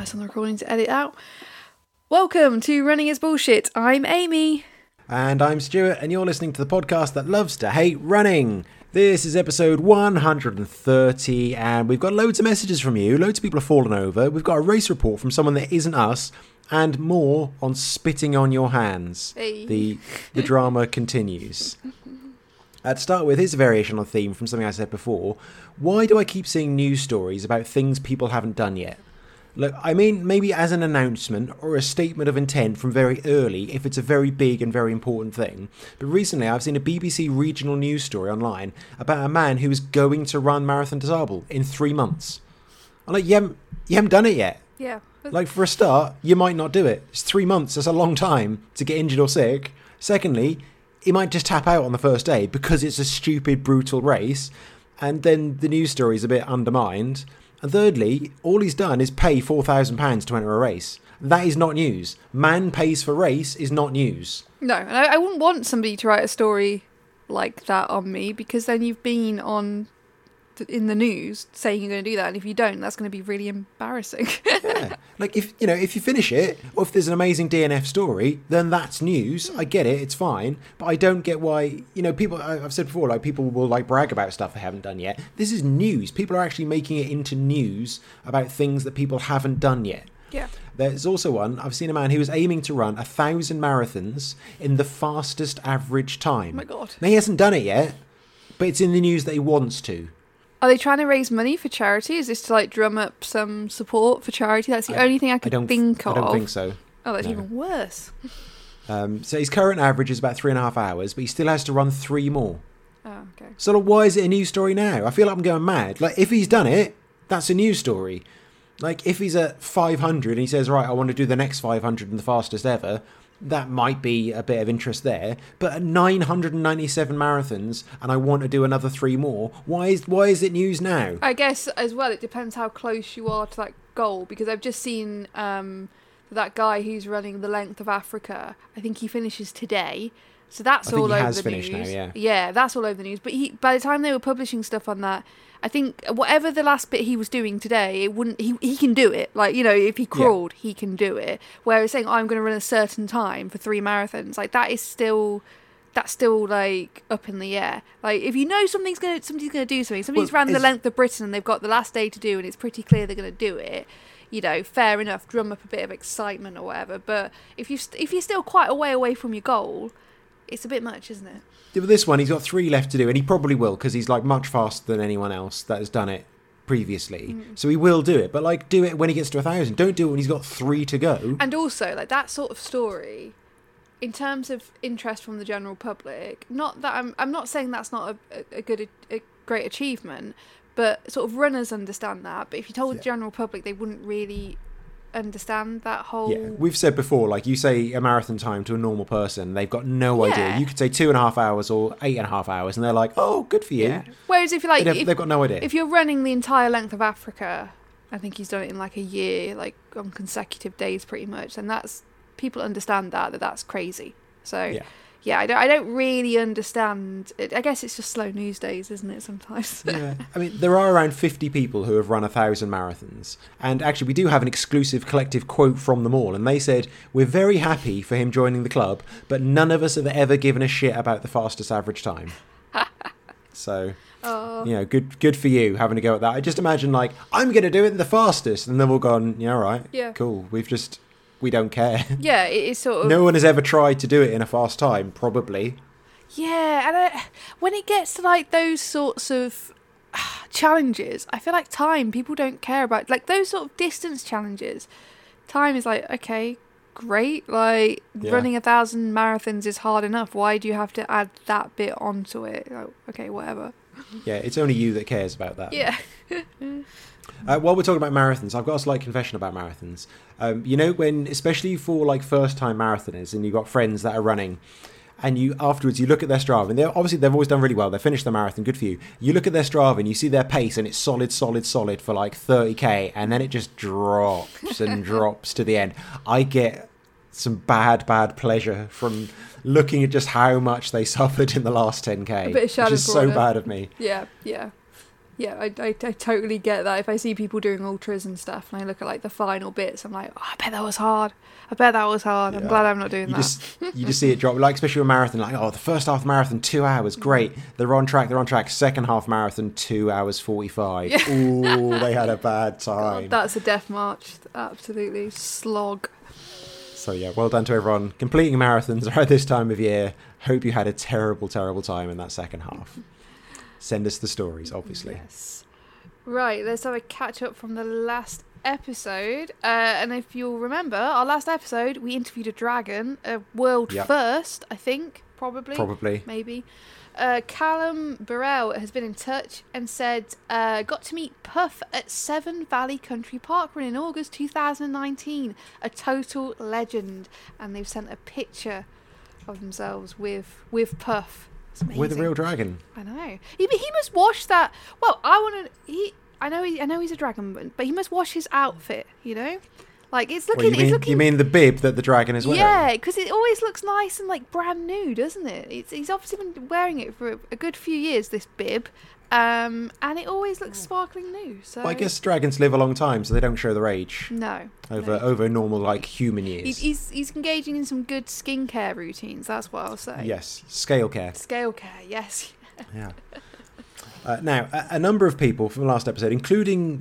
press on the recording to edit out. Welcome to Running is Bullshit. I'm Amy. And I'm Stuart, and you're listening to the podcast that loves to hate running. This is episode 130, and we've got loads of messages from you. Loads of people have fallen over. We've got a race report from someone that isn't us, and more on spitting on your hands. Hey. The drama continues. To start with, here's a variation on the theme from something I said before. Why do I keep seeing news stories about things people haven't done yet? Look, I mean, maybe as an announcement or a statement of intent from very early if it's a very big and very important thing. But recently I've seen a BBC regional news story online about a man who is going to run Marathon des Sables in 3 months. I'm like, you haven't done it yet. Yeah. Like, for a start, you might not do it. It's 3 months. That's a long time to get injured or sick. Secondly, he might just tap out on the first day because it's a stupid, brutal race. And then the news story is a bit undermined. And thirdly, all he's done is pay £4,000 to enter a race. That is not news. Man pays for race is not news. No, and I wouldn't want somebody to write a story like that on me, because then you've been in the news saying you're going to do that, and if you don't, that's going to be really embarrassing. Yeah. Like, if you finish it, or if there's an amazing DNF story, then that's news. I get it, it's fine. But I don't get why, people, I've said before, like, people will, like, brag about stuff they haven't done yet. This is news. People are actually making it into news about things that people haven't done yet. Yeah. There's also one, I've seen a man who was aiming to run 1,000 marathons in the fastest average time. Oh my God. Now, he hasn't done it yet, but it's in the news that he wants to. Are they trying to raise money for charity? Is this to, like, drum up some support for charity? That's the only thing I could think of. I don't think so. Oh, that's No. even worse. So his current average is about 3.5 hours, but he still has to run 3 more. Oh, okay. So like, why is it a news story now? I feel like I'm going mad. Like, if he's done it, that's a news story. Like, if he's at 500 and he says, right, I want to do the next 500 and the fastest ever, that might be a bit of interest there. But at 997 marathons and I want to do another 3 more, why is it news now? I guess as well it depends how close you are to that goal, because I've just seen that guy who's running the length of Africa. I think he finishes today. So that's all over the news. I think he has finished now, yeah. Yeah, that's all over the news. But by the time they were publishing stuff on that, I think whatever the last bit he was doing today, it wouldn't. He can do it. Like, if he crawled, he can do it. Whereas saying, I'm going to run a certain time for 3 marathons, like, that's still like up in the air. Like, if you know somebody's going to do something. Somebody's ran the length of Britain and they've got the last day to do, and it's pretty clear they're going to do it. Fair enough, drum up a bit of excitement or whatever. But if you're still quite a way away from your goal, it's a bit much, isn't it? Yeah, but this one, he's got 3 left to do, and he probably will, because he's, like, much faster than anyone else that has done it previously. So he will do it, but, like, do it when he gets to 1,000. Don't do it when he's got 3 to go. And also, like, that sort of story, in terms of interest from the general public, not that I'm not saying that's not a great achievement, but sort of runners understand that. But if you told the general public, they wouldn't really understand that whole... Yeah, we've said before, like, you say a marathon time to a normal person, they've got no idea. You could say 2.5 hours or 8.5 hours, and they're like, oh, good for you. Yeah. Whereas if you're like... They've got no idea. If you're running the entire length of Africa, I think he's done it in like a year, like on consecutive days pretty much, then that's... People understand that's crazy. So... Yeah, I don't really understand. I guess it's just slow news days, isn't it, sometimes? Yeah. I mean, there are around 50 people who have run 1,000 marathons. And actually, we do have an exclusive collective quote from them all. And they said, we're very happy for him joining the club, but none of us have ever given a shit about the fastest average time. So, good for you having to go at that. I just imagine, like, I'm going to do it in the fastest. And then we'll go on, all right, cool. We don't care. Yeah, it is sort of... No one has ever tried to do it in a fast time, probably. Yeah, and when it gets to, like, those sorts of challenges, I feel like time, people don't care about. Like, those sort of distance challenges, time is like, okay, great. Like, running 1,000 marathons is hard enough. Why do you have to add that bit onto it? Like, okay, whatever. Yeah, it's only you that cares about that. Yeah. While we're talking about marathons, I've got a slight confession about marathons. When, especially for, like, first-time marathoners, and you've got friends that are running, and afterwards you look at their Strava, and they've always done really well. They finished the marathon, good for you. You look at their Strava and you see their pace, and it's solid for like 30k, and then it just drops and drops to the end. I get some bad pleasure from looking at just how much they suffered in the last 10k. A bit of which is so bad of me. Yeah. Yeah, I totally get that. If I see people doing ultras and stuff and I look at like the final bits, I'm like, oh, I bet that was hard. Yeah. I'm glad I'm not doing that. You just see it drop, like especially a marathon, like, oh, the first half marathon, 2 hours, great. They're on track. Second half marathon, 2 hours 45. Yeah. Ooh, they had a bad time. God, that's a death march. Absolutely. Slog. So yeah, well done to everyone completing marathons around this time of year. Hope you had a terrible, terrible time in that second half. Send us the stories, obviously. Yes. Right, let's have a catch up from the last episode. And if you'll remember, our last episode, we interviewed a dragon, a world first, I think, probably. Maybe. Callum Burrell has been in touch and said, got to meet Puff at Severn Valley Country Park Run in August 2019. A total legend. And they've sent a picture of themselves with Puff. With a real dragon. I know. He must wash that. Well, I know he's a dragon, but he must wash his outfit. You know, like it's looking. You mean the bib that the dragon is wearing? Yeah, because it always looks nice and like brand new, doesn't it? He's obviously been wearing it for a good few years. This bib. And it always looks sparkling new. So I guess dragons live a long time, so they don't show their age. No. Over normal like human years. He's engaging in some good skincare routines. That's what I'll say. Yes, scale care. Yes. Yeah. Now, a number of people from the last episode, including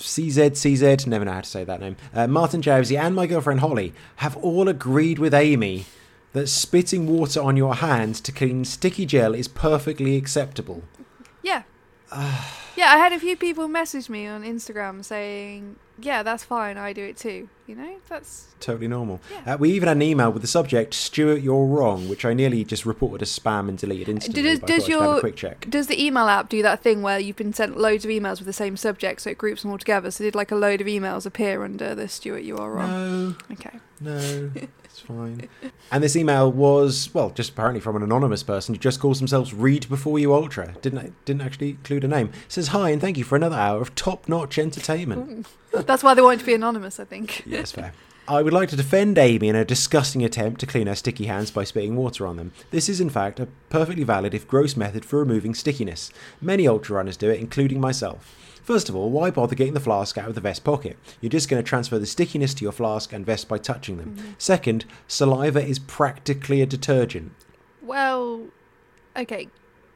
CZ, never know how to say that name, Martin Jowsey and my girlfriend Holly, have all agreed with Amy that spitting water on your hands to clean sticky gel is perfectly acceptable. Yeah. Yeah, I had a few people message me on Instagram saying, yeah, that's fine, I do it too. You know, that's totally normal. Yeah. We even had an email with the subject, Stuart, you're wrong, which I nearly just reported as spam and deleted instantly. Have a quick check. Does the email app do that thing where you've been sent loads of emails with the same subject, so it groups them all together? So did like a load of emails appear under the Stuart, you are wrong? No. Okay. No. It's fine. And this email was, well, just apparently from an anonymous person who just calls themselves Read Before You Ultra. Didn't actually include a name. It says, hi, and thank you for another hour of top-notch entertainment. That's why they wanted to be anonymous, I think. Yes, fair. I would like to defend Amy in a disgusting attempt to clean her sticky hands by spitting water on them. This is, in fact, a perfectly valid, if gross, method for removing stickiness. Many ultra runners do it, including myself. First of all, why bother getting the flask out of the vest pocket? You're just going to transfer the stickiness to your flask and vest by touching them. Mm-hmm. Second, saliva is practically a detergent. Well, okay.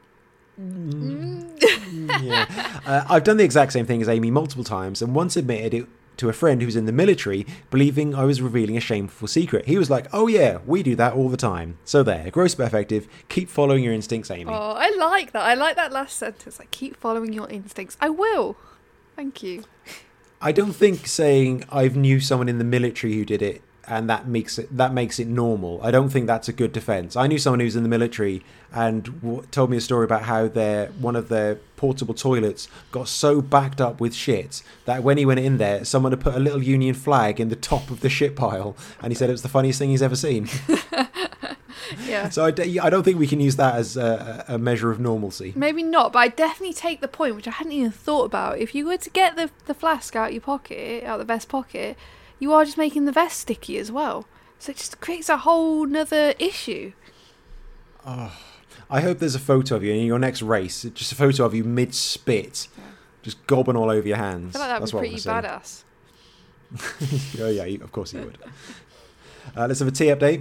Yeah. I've done the exact same thing as Amy multiple times and once admitted it to a friend who's in the military, believing I was revealing a shameful secret. He was like, oh yeah, we do that all the time. So there, gross but effective. Keep following your instincts, Amy. Oh, I like that. I like that last sentence. Like, keep following your instincts. I will. Thank you. I don't think saying I've knew someone in the military who did it and that makes it normal. I don't think that's a good defence. I knew someone who was in the military and told me a story about how one of their portable toilets got so backed up with shit that when he went in there, someone had put a little Union flag in the top of the shit pile, and he said it was the funniest thing he's ever seen. Yeah. So I don't think we can use that as a measure of normalcy. Maybe not, but I definitely take the point, which I hadn't even thought about. If you were to get the flask out the vest pocket, you are just making the vest sticky as well. So it just creates a whole nother issue. Oh, I hope there's a photo of you in your next race. Just a photo of you mid-spit, just gobbing all over your hands. I feel like that would be pretty badass. Oh yeah, of course you would. Let's have a tea update.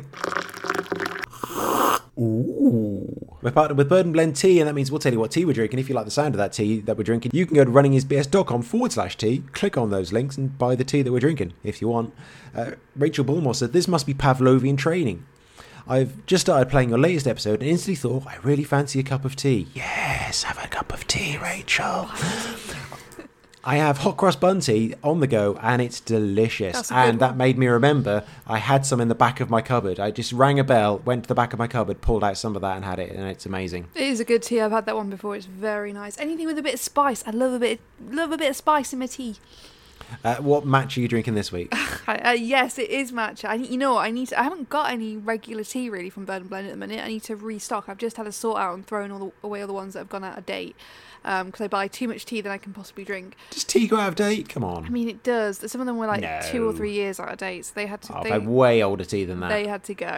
Ooh. We're partnered with Bird & Blend Tea, and that means we'll tell you what tea we're drinking. If you like the sound of that tea that we're drinking, you can go to runningisbs.com/tea, click on those links and buy the tea that we're drinking, if you want. Rachel Bullmore said, this must be Pavlovian training. I've just started playing your latest episode and instantly thought, I really fancy a cup of tea. Yes, have a cup of tea, Rachel. I have hot cross bun tea on the go and it's delicious. And that made me remember I had some in the back of my cupboard. I just rang a bell, went to the back of my cupboard, pulled out some of that and had it, and it's amazing. It is a good tea. I've had that one before. It's very nice. Anything with a bit of spice. I love a bit of spice in my tea. What matcha are you drinking this week? Yes, it is matcha. I haven't got any regular tea really from Bird & Blend at the minute. I need to restock. I've just had a sort out and thrown away all the ones that have gone out of date. Because I buy too much tea than I can possibly drink. Does tea go out of date? Come on. I mean, it does. Some of them were 2 or 3 years out of date, so they had to. I've had way older tea than that. They had to go.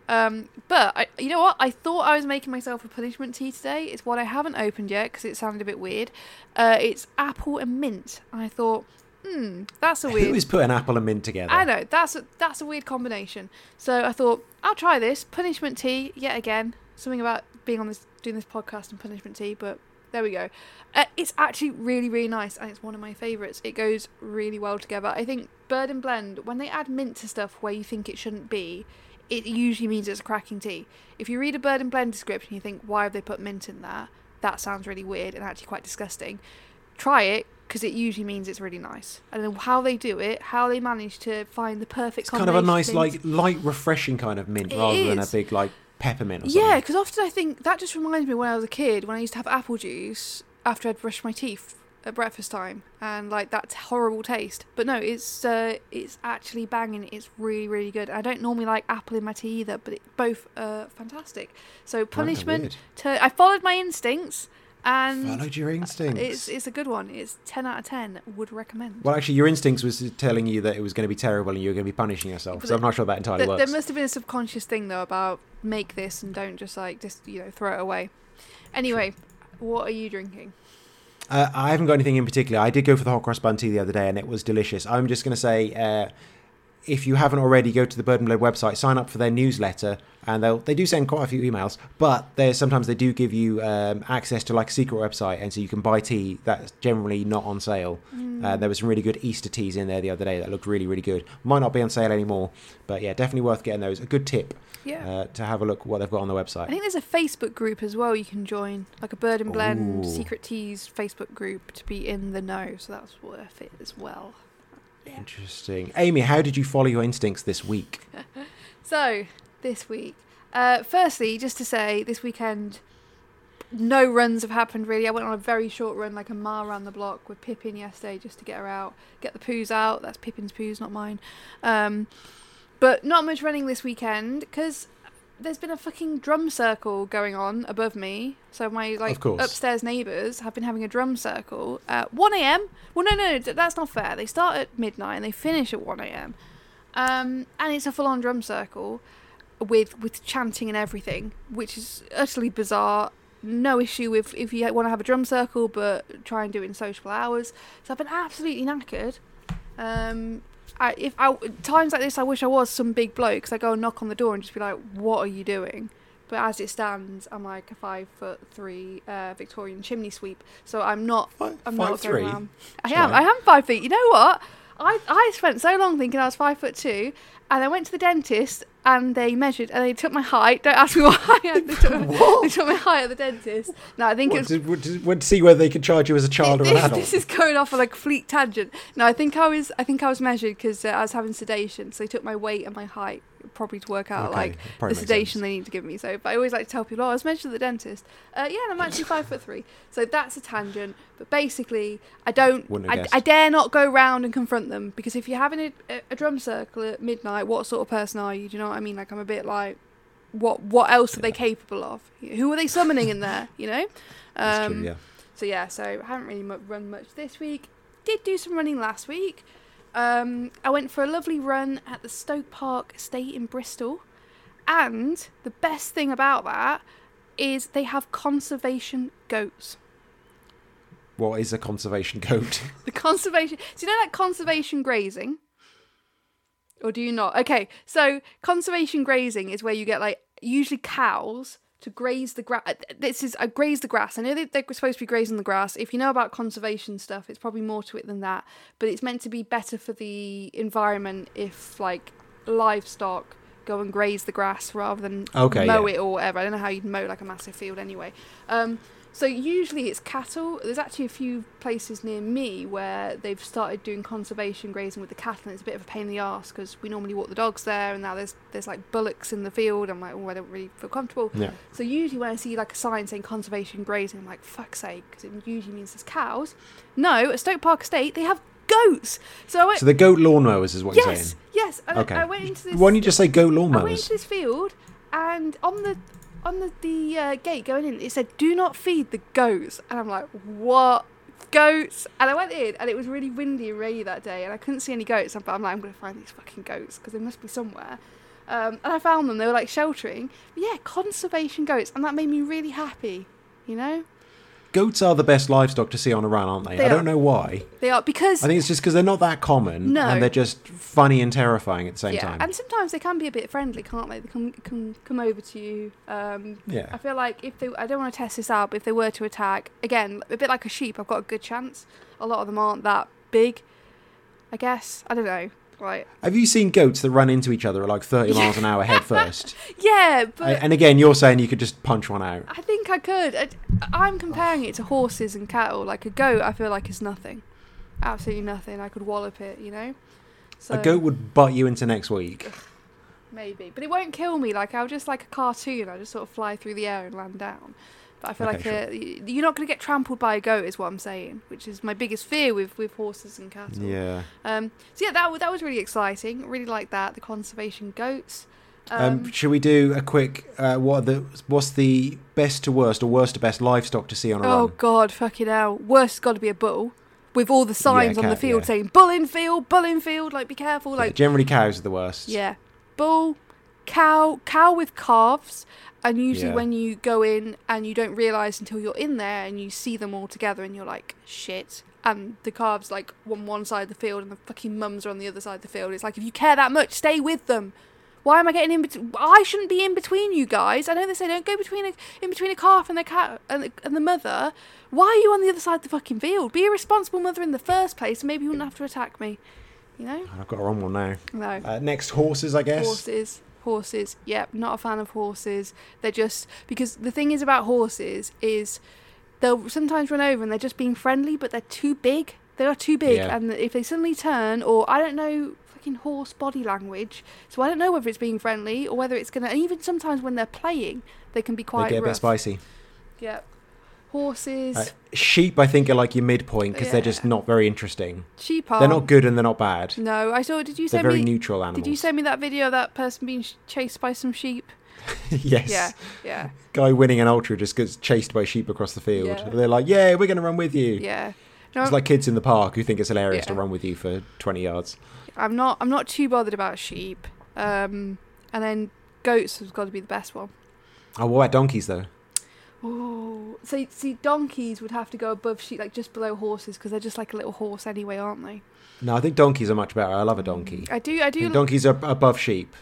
But you know what? I thought I was making myself a punishment tea today. It's one I haven't opened yet because it sounded a bit weird. It's apple and mint. And I thought, that's a weird... Who is putting apple and mint together? I know, that's a weird combination. So I thought, I'll try this. Punishment tea, yet again. Something about doing this podcast and punishment tea, but there we go. It's actually really, really nice, and it's one of my favourites. It goes really well together. I think Bird and Blend, when they add mint to stuff where you think it shouldn't be, it usually means it's a cracking tea. If you read a Bird and Blend description, you think, why have they put mint in that? That sounds really weird and actually quite disgusting. Try it, because it usually means it's really nice. I don't know how they do it, how they manage to find the perfect combination. It's kind of a nice, light, refreshing kind of mint rather than a big, peppermint or something. Yeah, because often I think that just reminds me when I was a kid, when I used to have apple juice after I'd brushed my teeth at breakfast time, and that horrible taste. But no, it's actually banging. It's really, really good. I don't normally like apple in my tea either, but both are fantastic. So punishment. I followed my instincts. And followed your instincts. It's a good one. It's 10 out of 10. Would recommend. Well, actually, your instincts was telling you that it was going to be terrible and you were going to be punishing yourself. But so I'm not sure that entirely works. There must have been a subconscious thing though about make this and don't just throw it away. Anyway, what are you drinking? I haven't got anything in particular. I did go for the hot cross bun tea the other day and it was delicious. I'm just going to say, if you haven't already, go to the Bird and Blend website, sign up for their newsletter, and they do send quite a few emails, but sometimes they do give you access to a secret website, and so you can buy tea that's generally not on sale. There was some really good Easter teas in there the other day that looked really, really good. Might not be on sale anymore, but yeah, definitely worth getting those. A good tip to have a look at what they've got on the website. I think there's a Facebook group as well you can join, like a Bird and Blend Secret Teas Facebook group to be in the know, so that's worth it as well. Interesting. Amy, how did you follow your instincts this week? So, this week. Firstly, just to say, this weekend, no runs have happened really. I went on a very short run, like a mile around the block with Pippin yesterday just to get her out. Get the poos out. That's Pippin's poos, not mine. But not much running this weekend because there's been a fucking drum circle going on above me. So my upstairs neighbours have been having a drum circle at 1 a.m. Well, no, that's not fair. They start at midnight and they finish at 1 a.m. And it's a full-on drum circle with chanting and everything, which is utterly bizarre. No issue if you want to have a drum circle, but try and do it in sociable hours. So I've been absolutely knackered. Times like this, I wish I was some big bloke, because I go and knock on the door and just be like, "What are you doing?" But as it stands, I'm like a 5'3" Victorian chimney sweep, so I'm not. I'm not going around. I am 5 feet. You know what? I spent so long thinking I was 5'2", and I went to the dentist and they measured and they took my height. Don't ask me what height. They took my height at the dentist. No, I think to see whether they could charge you as a child or an adult. This is going off on a complete tangent. No, I think I was measured because I was having sedation, so they took my weight and my height probably to work out the sedation they need to give me. So, but I always like to tell people, I was measured at the dentist. And I'm actually 5'3". So that's a tangent. But basically, I dare not go round and confront them, because if you're having a drum circle at midnight, what sort of person are you? Do you know what I mean? Like, I'm a bit like, what else are they capable of? Who are they summoning in there? You know? That's true, yeah. So I haven't really run much this week. Did do some running last week. I went for a lovely run at the Stoke Park Estate in Bristol, and the best thing about that is they have conservation goats. What is a conservation goat? Do you know conservation grazing? Or do you not? Okay, so conservation grazing is where you get usually cows to graze the grass. This is graze the grass. I know they're supposed to be grazing the grass. If you know about conservation stuff, it's probably more to it than that. But it's meant to be better for the environment if livestock go and graze the grass rather than mow it or whatever. I don't know how you'd mow a massive field anyway. So usually it's cattle. There's actually a few places near me where they've started doing conservation grazing with the cattle, and it's a bit of a pain in the arse because we normally walk the dogs there, and now there's bullocks in the field. I'm like, I don't really feel comfortable. Yeah. So usually when I see a sign saying conservation grazing, I'm like, fuck's sake, because it usually means there's cows. No, at Stoke Park Estate they have goats. So the goat lawnmowers is what you're saying? Yes. Okay. I went into this. Why don't you just say goat lawnmowers? I went into this field, and on the gate going in, it said, "Do not feed the goats." And I'm like, what? Goats? And I went in, and it was really windy and rainy that day, and I couldn't see any goats. But I'm like, I'm going to find these fucking goats, because they must be somewhere. And I found them. They were like sheltering. But yeah, conservation goats, and that made me really happy. You know. Goats are the best livestock to see on a run, aren't they? I don't know why. They are, because... I think it's just because they're not that common, and they're just funny and terrifying at the same time. And sometimes they can be a bit friendly, can't they? They can come over to you. I feel like if they... I don't want to test this out, but if they were to attack, again, a bit like a sheep, I've got a good chance. A lot of them aren't that big, I guess. I don't know. Right. Have you seen goats that run into each other at like 30 miles an hour head first? Yeah, but... And again, you're saying you could just punch one out. I think I could. I'm comparing it to horses and cattle. Like a goat, I feel like is nothing. Absolutely nothing. I could wallop it, you know? So, a goat would butt you into next week. Maybe. But it won't kill me. Like, I'll just like a cartoon. I'll just sort of fly through the air and land down. But I feel you're not going to get trampled by a goat, is what I'm saying, which is my biggest fear with horses and cattle. Yeah. So yeah, that was really exciting. Really like that. The conservation goats. Should we do a quick? What's the best to worst or worst to best livestock to see on a run? Oh God, fucking hell! Worst has got to be a bull, with all the signs on the field saying "bull in field, bull in field." Like, be careful. Like, generally cows are the worst. Yeah, bull, cow with calves. And usually when you go in and you don't realise until you're in there and you see them all together and you're like, shit. And the calves like on one side of the field and the fucking mums are on the other side of the field. It's like, if you care that much, stay with them. Why am I getting in between? I shouldn't be in between you guys. I know they say don't go in between a calf and the cat and the mother. Why are you on the other side of the fucking field? Be a responsible mother in the first place and maybe you wouldn't have to attack me. You know? I've got a wrong one now. No. Next, horses, I guess. Horses, yep, not a fan of horses. They're just, because the thing is about horses is they'll sometimes run over and they're just being friendly, but they're too big. They are too big, and if they suddenly turn, or I don't know fucking horse body language, so I don't know whether it's being friendly or whether it's gonna. And even sometimes when they're playing, they can be quite. They get rough. A bit spicy. Yep. Horses. Sheep, I think, are like your midpoint because they're just not very interesting. Sheep are. They're not good and they're not bad. No, I saw. Did you send me? They're very neutral animals. Did you send me that video of that person being chased by some sheep? Yes. Yeah. Guy winning an ultra just gets chased by sheep across the field. Yeah. They're like, yeah, we're going to run with you. Yeah. No, it's like kids in the park who think it's hilarious to run with you for 20 yards. I'm not too bothered about sheep. And then goats has got to be the best one. Oh, what about donkeys though? Oh, so see, donkeys would have to go above sheep, like just below horses, because they're just like a little horse anyway, aren't they? No, I think donkeys are much better. I love a donkey. I do. Donkeys are above sheep.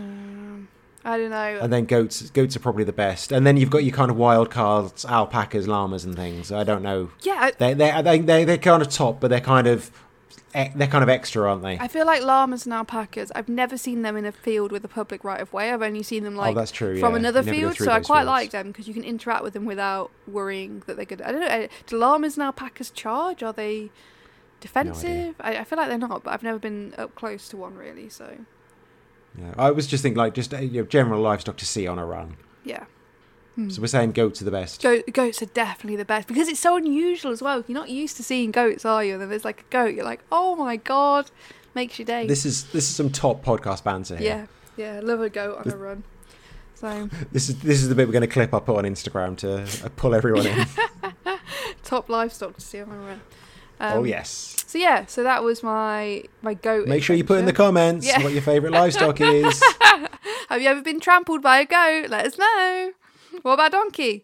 I don't know. And then goats are probably the best. And then you've got your kind of wild cards, alpacas, llamas, and things. I don't know. Yeah, they're kind of top, but they're kind of extra, aren't they? I feel like llamas and alpacas, I've never seen them in a field with a public right of way. I've only seen them that's true, from another field, so I quite like them because you can interact with them without worrying that they're good. I don't know, do llamas and alpacas charge? Are they defensive? No I feel like they're not, but I've never been up close to one really, so... Yeah, I was just thinking general livestock to see on a run. Yeah. So we're saying goats are the best. Goats are definitely the best because it's so unusual as well. You're not used to seeing goats, are you? And then there's like a goat. You're like, oh my God, makes your day. This is some top podcast banter here. Yeah, love a goat on a run. So this is the bit we're going to clip up on Instagram to pull everyone in. Top livestock to see on a run. Oh yes. So that was my goat. Make sure you put in the comments what your favourite livestock is. Have you ever been trampled by a goat? Let us know. What about donkey?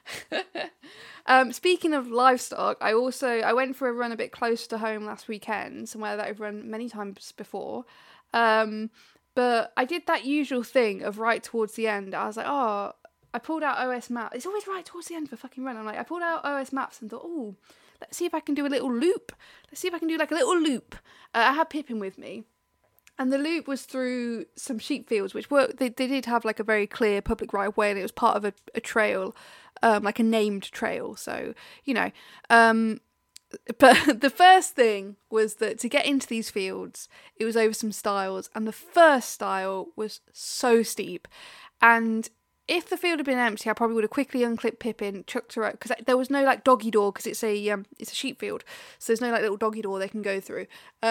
Speaking of livestock, I went for a run a bit close to home last weekend, somewhere that I've run many times before. But I did that usual thing of right towards the end. I was like, I pulled out OS Maps. It's always right towards the end of a fucking run. I pulled out OS Maps and thought, let's see if I can do a little loop. Let's see if I can do like a little loop. I had Pippin with me. And the loop was through some sheep fields, which they did have like a very clear public right of way, and it was part of a trail, like a named trail. So, you know, but the first thing was that to get into these fields, it was over some stiles, and the first stile was so steep. And if the field had been empty, I probably would have quickly unclipped Pippin, chucked her out, because there was no like doggy door, because it's a sheep field, so there's no like little doggy door they can go through.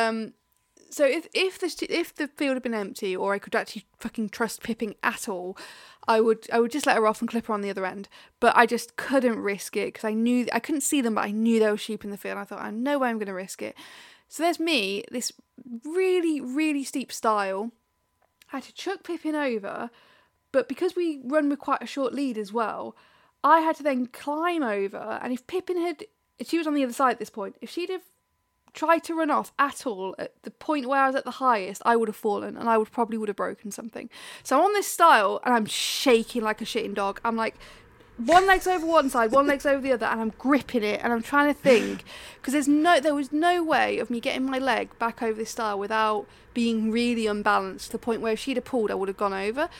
So if the field had been empty, or I could actually fucking trust Pippin at all, I would just let her off and clip her on the other end. But I just couldn't risk it because I couldn't see them, but I knew there were sheep in the field. And I thought, I know way I'm going to risk it. So there's me, this really, really steep stile, I had to chuck Pippin over, but because we run with quite a short lead as well, I had to then climb over, and if she was on the other side at this point, if she'd have tried to run off at all at the point where I was at the highest, I would have fallen, and I probably would have broken something. So I'm on this stile, and I'm shaking like a shitting dog. I'm like, one leg's over one side, one leg's over the other, and I'm gripping it, and I'm trying to think, because there was no way of me getting my leg back over this stile without being really unbalanced to the point where if she'd have pulled, I would have gone over.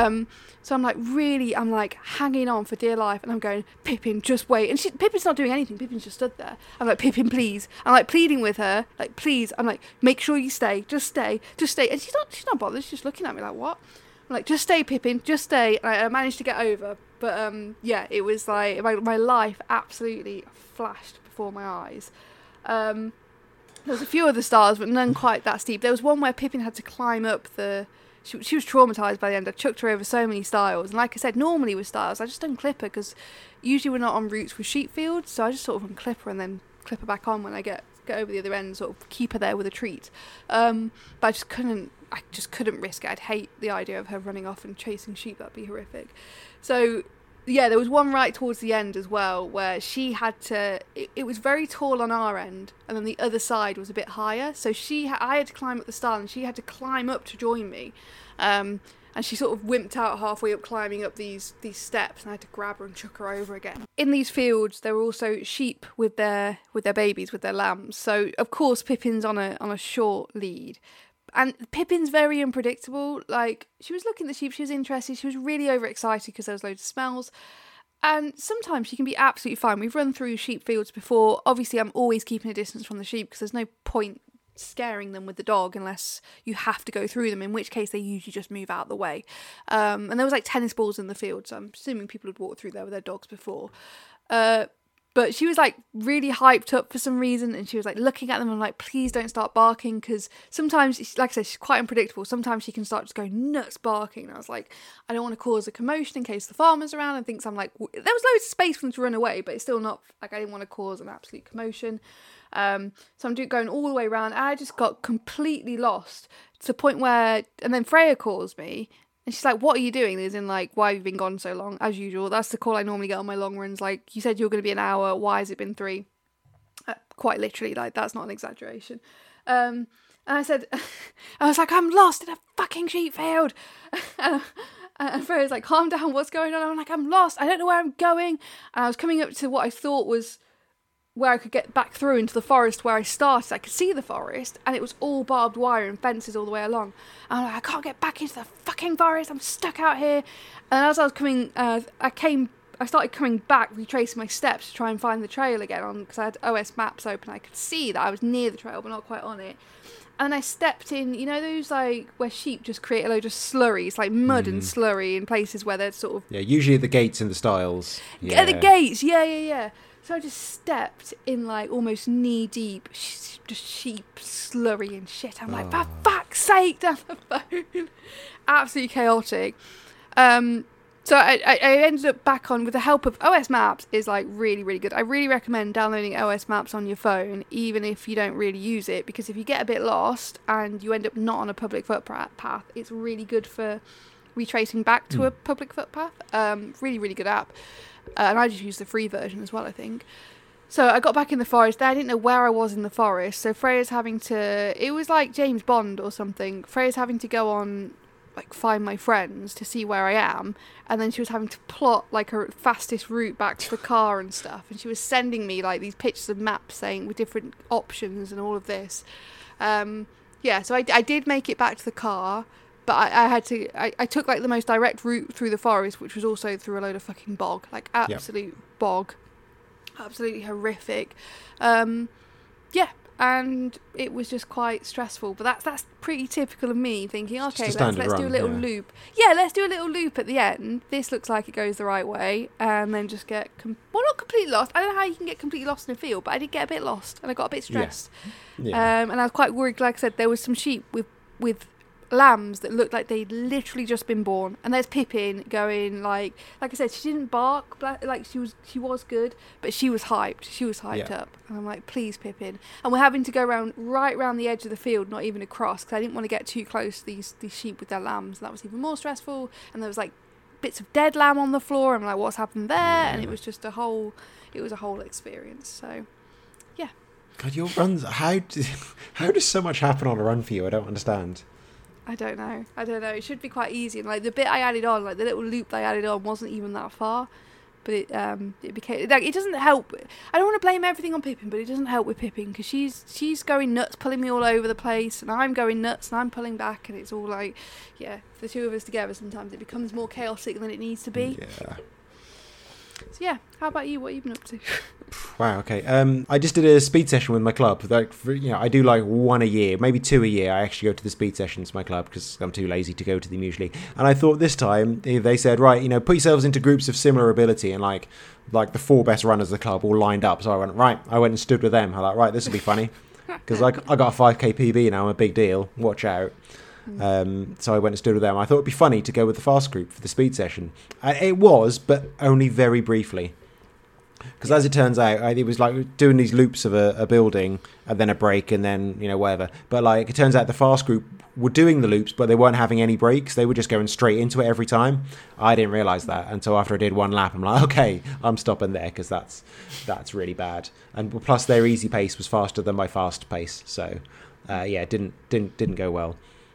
So I'm like hanging on for dear life, and I'm going, Pippin, just wait. And Pippin's not doing anything. Pippin's just stood there. I'm like, Pippin, please. I'm like pleading with her, like, please. I'm like, make sure you stay. Just stay. Just stay. And she's not bothered. She's just looking at me like, what? I'm like, just stay, Pippin, just stay. And I managed to get over. But yeah, it was like my life absolutely flashed before my eyes. There was a few other stars, but none quite that steep. There was one where Pippin had to climb up she was traumatised by the end. I chucked her over so many stiles. And like I said, normally with stiles, I just unclip her because usually we're not on routes with sheep fields. So I just sort of unclip her and then clip her back on when I get over the other end and sort of keep her there with a treat. But I just couldn't risk it. I'd hate the idea of her running off and chasing sheep. That'd be horrific. So yeah, there was one right towards the end as well where she had to, it was very tall on our end, and then the other side was a bit higher, so I had to climb up the stile and she had to climb up to join me, and she sort of wimped out halfway up climbing up these steps, and I had to grab her and chuck her over again. In these fields there were also sheep with their babies, with their lambs, so of course Pippin's on a short lead. And Pippin's very unpredictable. Like, she was looking at the sheep, she was interested, she was really overexcited because there was loads of smells. And sometimes she can be absolutely fine. We've run through sheep fields before. Obviously, I'm always keeping a distance from the sheep because there's no point scaring them with the dog unless you have to go through them, in which case they usually just move out of the way. And there was like tennis balls in the field, so I'm assuming people had walked through there with their dogs before. But she was like really hyped up for some reason, and she was like looking at them and like, please don't start barking, because sometimes, like I said, she's quite unpredictable. Sometimes she can start just going nuts barking, and I was like, I don't want to cause a commotion in case the farmer's around and thinks I'm like, there was loads of space for them to run away, but it's still not like, I didn't want to cause an absolute commotion. So I'm going all the way around, and I just got completely lost to the point where, and then Freya calls me. And she's like, what are you doing? As in, like, why have you been gone so long? As usual, that's the call I normally get on my long runs. Like, you said you were going to be an hour. Why has it been 3? Quite literally, like, that's not an exaggeration. And I said, I was like, I'm lost in a fucking sheep field. And Freya's like, calm down, what's going on? I'm like, I'm lost. I don't know where I'm going. And I was coming up to what I thought was where I could get back through into the forest where I started. I could see the forest, and it was all barbed wire and fences all the way along. And I'm like, I can't get back into the fucking forest, I'm stuck out here. And as I was coming, I started coming back, retracing my steps to try and find the trail again, because I had OS Maps open. I could see that I was near the trail, but not quite on it. And I stepped in, you know those, like, where sheep just create a load of slurries, like mud and slurry in places where they're sort of... Yeah, usually at the gates in the stiles. Yeah. At the gates, yeah. So I just stepped in, like, almost knee-deep, just sheep slurry and shit. I'm like, for fuck's sake, down the phone. Absolutely chaotic. So I ended up back on, with the help of OS Maps, is, like, really, really good. I really recommend downloading OS Maps on your phone, even if you don't really use it, because if you get a bit lost and you end up not on a public footpath, it's really good for retracing back to a public footpath. Really, really good app. And I just used the free version as well, I think. So I got back in the forest there. I didn't know where I was in the forest. So Freya's having to... It was like James Bond or something. Freya's having to go on, like, Find My Friends to see where I am. And then she was having to plot, like, her fastest route back to the car and stuff. And she was sending me, like, these pictures of maps saying with different options and all of this. Yeah, so I did make it back to the car. But I took, like, the most direct route through the forest, which was also through a load of fucking bog. Like, absolute bog. Absolutely horrific. Yeah, and it was just quite stressful. But that's pretty typical of me, thinking, okay, let's do a little loop. Yeah, let's do a little loop at the end. This looks like it goes the right way. And then just get, not completely lost. I don't know how you can get completely lost in a field, but I did get a bit lost. And I got a bit stressed. Yeah. And I was quite worried, like I said, there was some sheep with lambs that looked like they'd literally just been born, and there's Pippin going like I said, she didn't bark like she was good, but she was hyped up, and I'm like, please Pippin. And we're having to go right around the edge of the field, not even across, because I didn't want to get too close to these sheep with their lambs. That was even more stressful, and there was like bits of dead lamb on the floor. I'm like, what's happened there? And it was just a whole experience. So yeah. God, your runs, how does so much happen on a run for you? I don't understand. I don't know. It should be quite easy. And like the bit I added on, like the little loop I added on, wasn't even that far. But it became like, it doesn't help. I don't want to blame everything on Pippin, but it doesn't help with Pippin because she's going nuts, pulling me all over the place, and I'm going nuts and I'm pulling back, and it's all like, the two of us together. Sometimes it becomes more chaotic than it needs to be. Yeah. So yeah, how about you? What have you been up to? Wow, okay. I just did a speed session with my club. Like, I do like 1 a year, maybe 2 a year. I actually go to the speed sessions, my club, because I'm too lazy to go to them usually. And I thought this time they said, right, put yourselves into groups of similar ability, and like the 4 best runners of the club all lined up. So I went and stood with them. I was like, right, this will be funny, because I got a 5k PB now. I'm a big deal. Watch out. So I went and stood with them. I thought it'd be funny to go with the fast group for the speed session. It was, but only very briefly. Because as it turns out, it was like doing these loops of a building and then a break and then, whatever. But like it turns out the fast group were doing the loops, but they weren't having any breaks. They were just going straight into it every time. I didn't realise that until after I did 1 lap. I'm like, okay, I'm stopping there because that's really bad. And plus their easy pace was faster than my fast pace. So, it didn't go well.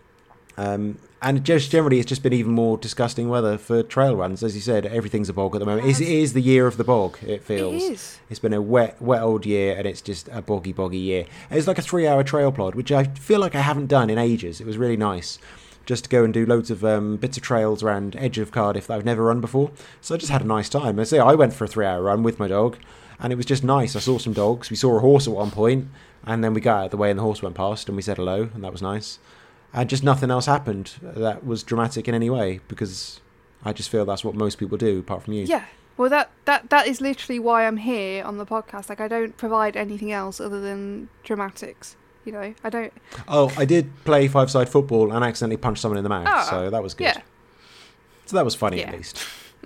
And just generally, it's just been even more disgusting weather for trail runs. As you said, everything's a bog at the moment. It is the year of the bog, it feels. It is. It's been a wet old year, and it's just a boggy year. And it's like a 3-hour trail plod, which I feel like I haven't done in ages. It was really nice just to go and do loads of bits of trails around edge of Cardiff that I've never run before. So I just had a nice time. I went for a 3-hour run with my dog, and it was just nice. I saw some dogs. We saw a horse at one point, and then we got out of the way, and the horse went past, and we said hello, and that was nice. And just nothing else happened that was dramatic in any way, because I just feel that's what most people do, apart from you. Yeah. Well, that is literally why I'm here on the podcast. Like, I don't provide anything else other than dramatics. I don't... Oh, I did play 5-side football and accidentally punched someone in the mouth, so that was good. Yeah. So that was funny, at least.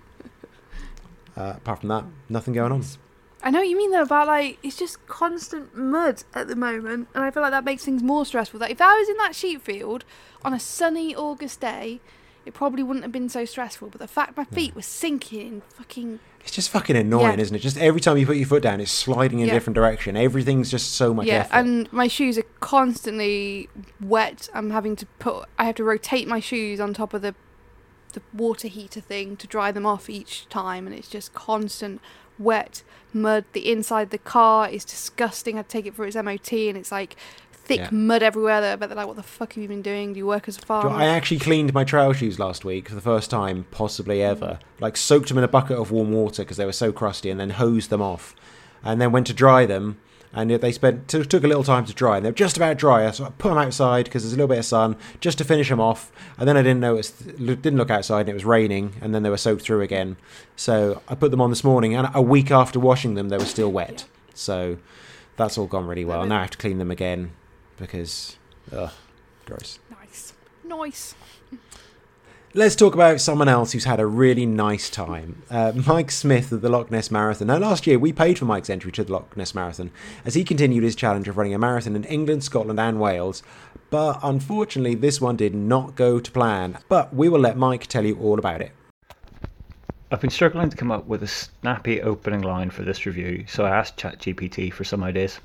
Apart from that, nothing going on. I know what you mean though about like it's just constant mud at the moment, and I feel like that makes things more stressful. That if I was in that sheep field on a sunny August day, it probably wouldn't have been so stressful. But the fact my feet were sinking, it's just fucking annoying, isn't it? Just every time you put your foot down, it's sliding in a different direction. Everything's just so much effort. Yeah, and my shoes are constantly wet. I have to rotate my shoes on top of the water heater thing to dry them off each time, and it's just constant wet mud. The inside of the car is disgusting. I had to take it for its MOT, and it's like thick mud everywhere. But they're like, what the fuck have you been doing? Do you work as a farmer? I actually cleaned my trail shoes last week for the first time possibly ever. Like soaked them in a bucket of warm water because they were so crusty, and then hosed them off, and then went to dry them. And they took a little time to dry, and they were just about dry. So I put them outside because there's a little bit of sun, just to finish them off. And then I didn't look outside, and it was raining, and then they were soaked through again. So I put them on this morning, and a week after washing them, they were still wet. So that's all gone really well. Now I have to clean them again because, gross. Nice. Let's talk about someone else who's had a really nice time. Mike Smith of the Loch Ness Marathon. Now, last year we paid for Mike's entry to the Loch Ness Marathon as he continued his challenge of running a marathon in England, Scotland and Wales. But unfortunately, this one did not go to plan. But we will let Mike tell you all about it. I've been struggling to come up with a snappy opening line for this review, so I asked ChatGPT for some ideas.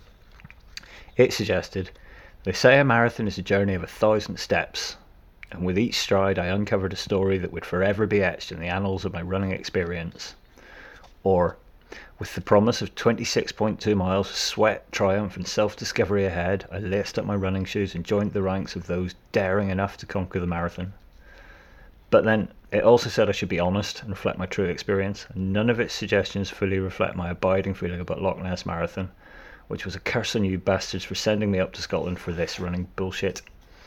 It suggested, "They say a marathon is a journey of 1,000 steps. And with each stride I uncovered a story that would forever be etched in the annals of my running experience." Or, "With the promise of 26.2 miles of sweat, triumph and self-discovery ahead, I laced up my running shoes and joined the ranks of those daring enough to conquer the marathon." But then it also said I should be honest and reflect my true experience, and none of its suggestions fully reflect my abiding feeling about Loch Ness Marathon, which was a curse on you bastards for sending me up to Scotland for this running bullshit.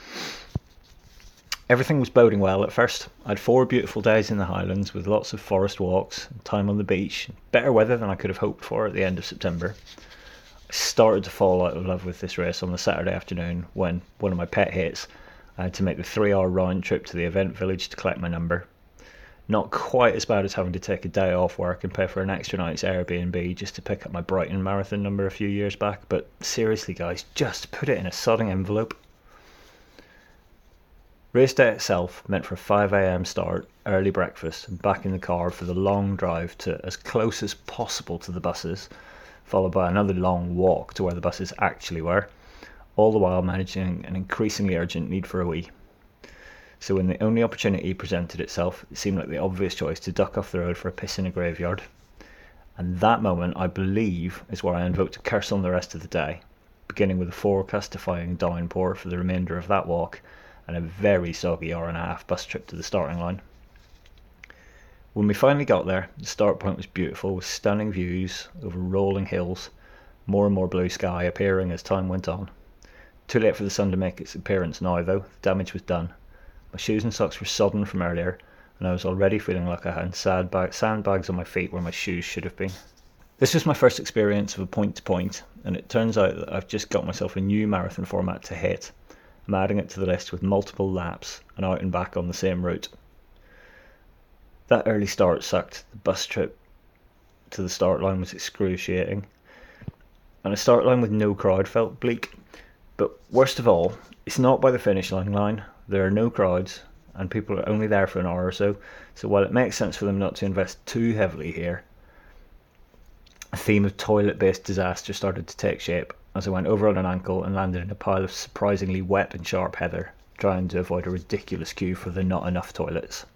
Everything was boding well at first. I had 4 beautiful days in the Highlands with lots of forest walks and time on the beach, better weather than I could have hoped for at the end of September. I started to fall out of love with this race on the Saturday afternoon when one of my pet hits, I had to make the 3-hour round trip to the event village to collect my number. Not quite as bad as having to take a day off work and pay for an extra night's Airbnb just to pick up my Brighton Marathon number a few years back, but seriously guys, just put it in a sodding envelope. Race day itself meant for a 5 a.m. start, early breakfast, and back in the car for the long drive to as close as possible to the buses, followed by another long walk to where the buses actually were, all the while managing an increasingly urgent need for a wee. So when the only opportunity presented itself, it seemed like the obvious choice to duck off the road for a piss in a graveyard. And that moment, I believe, is where I invoked a curse on the rest of the day, beginning with a forecast-defying downpour for the remainder of that walk, and a very soggy hour-and-a-half bus trip to the starting line. When we finally got there, the start point was beautiful, with stunning views over rolling hills, more and more blue sky appearing as time went on. Too late for the sun to make its appearance now, though. The damage was done. My shoes and socks were sodden from earlier, and I was already feeling like I had sandbags on my feet where my shoes should have been. This was my first experience of a point-to-point, and it turns out that I've just got myself a new marathon format to hit. I'm adding it to the list with multiple laps and out and back on the same route. That early start sucked. The bus trip to the start line was excruciating, and a start line with no crowd felt bleak. But worst of all, it's not by the finish line. There are no crowds, and people are only there for an hour or so, so while it makes sense for them not to invest too heavily here, a theme of toilet-based disaster started to take shape as I went over on an ankle and landed in a pile of surprisingly wet and sharp heather, trying to avoid a ridiculous queue for the not enough toilets.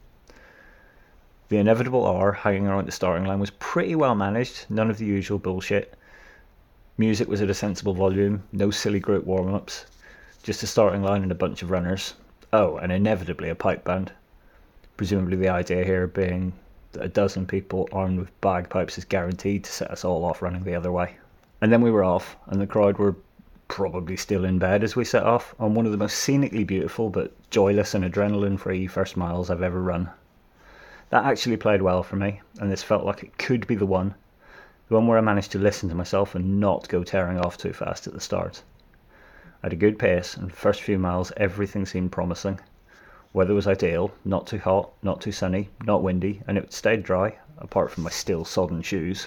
The inevitable hour hanging around the starting line was pretty well managed, none of the usual bullshit. Music was at a sensible volume, no silly group warm-ups, just a starting line and a bunch of runners. Oh, and inevitably a pipe band. Presumably the idea here being that a dozen people armed with bagpipes is guaranteed to set us all off running the other way. And then we were off, and the crowd were probably still in bed as we set off on one of the most scenically beautiful but joyless and adrenaline-free first miles I've ever run. That actually played well for me, and this felt like it could be the one where I managed to listen to myself and not go tearing off too fast at the start. I had a good pace, and for the first few miles everything seemed promising. Weather was ideal, not too hot, not too sunny, not windy, and it stayed dry, apart from my still sodden shoes.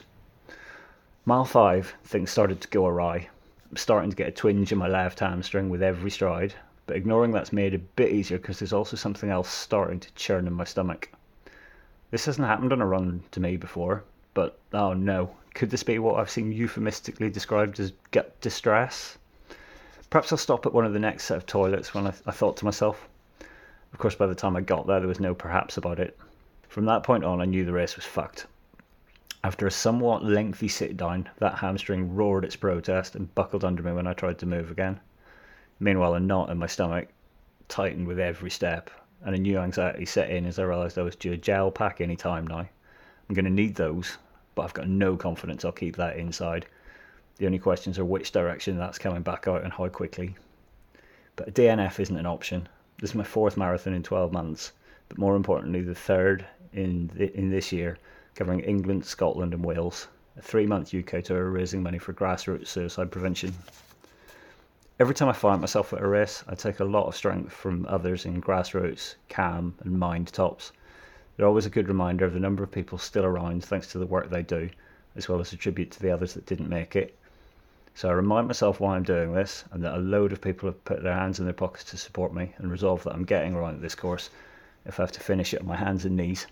Mile 5, things started to go awry. I'm starting to get a twinge in my left hamstring with every stride, but ignoring that's made it a bit easier because there's also something else starting to churn in my stomach. This hasn't happened on a run to me before, but oh no, could this be what I've seen euphemistically described as gut distress? Perhaps I'll stop at one of the next set of toilets when I thought to myself. Of course, by the time I got there was no perhaps about it. From that point on, I knew the race was fucked. After a somewhat lengthy sit-down, that hamstring roared its protest and buckled under me when I tried to move again. Meanwhile, a knot in my stomach tightened with every step, and a new anxiety set in as I realised I was due a gel pack any time now. I'm going to need those, but I've got no confidence I'll keep that inside. The only questions are which direction that's coming back out and how quickly. But a DNF isn't an option. This is my 4th marathon in 12 months, but more importantly the 3rd in this year, covering England, Scotland and Wales. A 3-month UK tour raising money for grassroots suicide prevention. Every time I find myself at a race, I take a lot of strength from others in grassroots, CAM and Mind Tops. They're always a good reminder of the number of people still around thanks to the work they do, as well as a tribute to the others that didn't make it. So I remind myself why I'm doing this, and that a load of people have put their hands in their pockets to support me, and resolve that I'm getting around at this course if I have to finish it on my hands and knees.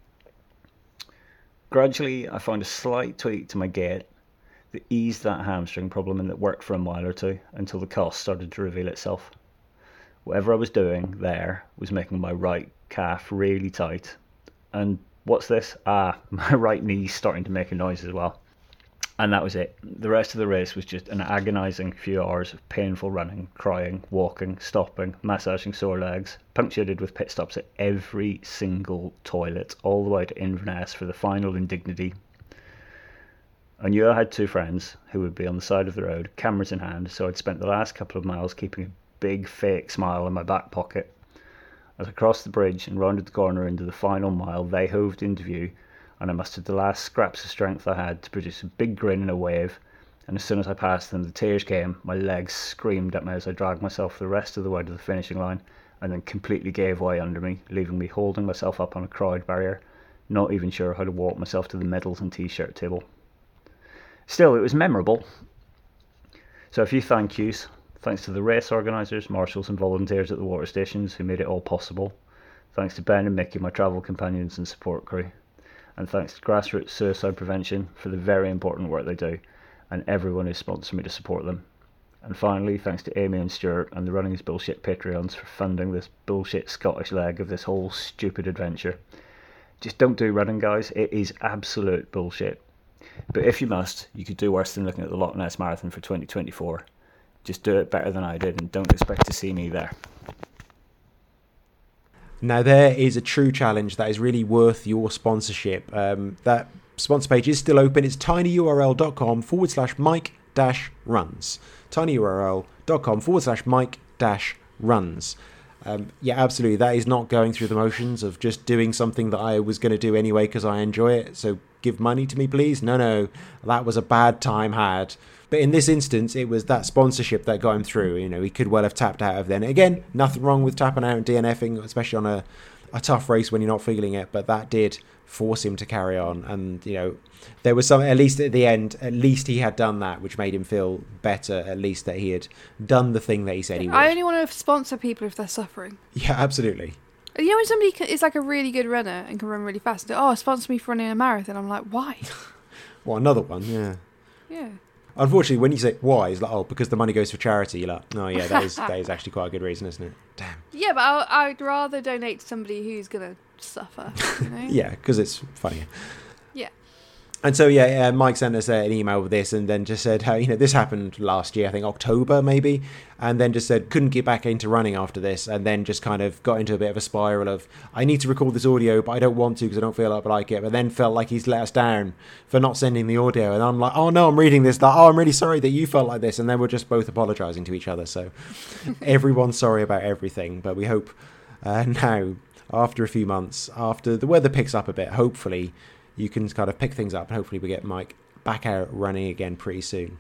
Gradually, I found a slight tweak to my gait that eased that hamstring problem and that worked for a mile or two until the cost started to reveal itself. Whatever I was doing there was making my right calf really tight. And what's this? My right knee's starting to make a noise as well. And that was it. The rest of the race was just an agonising few hours of painful running, crying, walking, stopping, massaging sore legs, punctuated with pit stops at every single toilet, all the way to Inverness for the final indignity. I knew I had 2 friends who would be on the side of the road, cameras in hand, so I'd spent the last couple of miles keeping a big fake smile in my back pocket. As I crossed the bridge and rounded the corner into the final mile, they hoved into view, and I mustered the last scraps of strength I had to produce a big grin and a wave, and as soon as I passed them the tears came, my legs screamed at me as I dragged myself the rest of the way to the finishing line, and then completely gave way under me, leaving me holding myself up on a crowd barrier, not even sure how to walk myself to the medals and t-shirt table. Still, it was memorable. So a few thank yous. Thanks to the race organisers, marshals and volunteers at the water stations who made it all possible. Thanks to Ben and Mickey, my travel companions and support crew. And thanks to Grassroots Suicide Prevention for the very important work they do, and everyone who sponsored me to support them. And finally, thanks to Amy and Stuart and the Running is Bullshit Patreons for funding this bullshit Scottish leg of this whole stupid adventure. Just don't do running, guys. It is absolute bullshit. But if you must, you could do worse than looking at the Loch Ness Marathon for 2024. Just do it better than I did and don't expect to see me there. Now, there is a true challenge that is really worth your sponsorship. That sponsor page is still open. It's tinyurl.com/Mike-runs. tinyurl.com/Mike-runs. Yeah, absolutely. That is not going through the motions of just doing something that I was going to do anyway because I enjoy it. So give money to me, please. No. That was a bad time had. But in this instance, it was that sponsorship that got him through. You know, he could well have tapped out of then. Again, nothing wrong with tapping out and DNFing, especially on a tough race when you're not feeling it. But that did force him to carry on. And, you know, there was some, at least at the end, at least he had done that, which made him feel better, at least that he had done the thing that he said he would. I only want to sponsor people if they're suffering. Yeah, absolutely. You know when somebody is like a really good runner and can run really fast, and sponsor me for running a marathon, I'm like, why? Well, another one, yeah. Yeah. Unfortunately, when you say why, it's like, because the money goes for charity. You're like, oh yeah, that is actually quite a good reason, isn't it? Damn. Yeah, but I'd rather donate to somebody who's going to suffer, you know? Yeah, because it's funnier. Yeah. And so, Mike sent us an email with this and then just said how, this happened last year, I think October maybe, and then just said couldn't get back into running after this, and then just kind of got into a bit of a spiral of, I need to record this audio, but I don't want to because I don't feel like it, but then felt like he's let us down for not sending the audio. And I'm like, oh no, I'm reading this, I'm really sorry that you felt like this. And then we're just both apologising to each other. So everyone's sorry about everything, but we hope now, after a few months, after the weather picks up a bit, hopefully you can kind of pick things up and hopefully we get Mike back out running again pretty soon.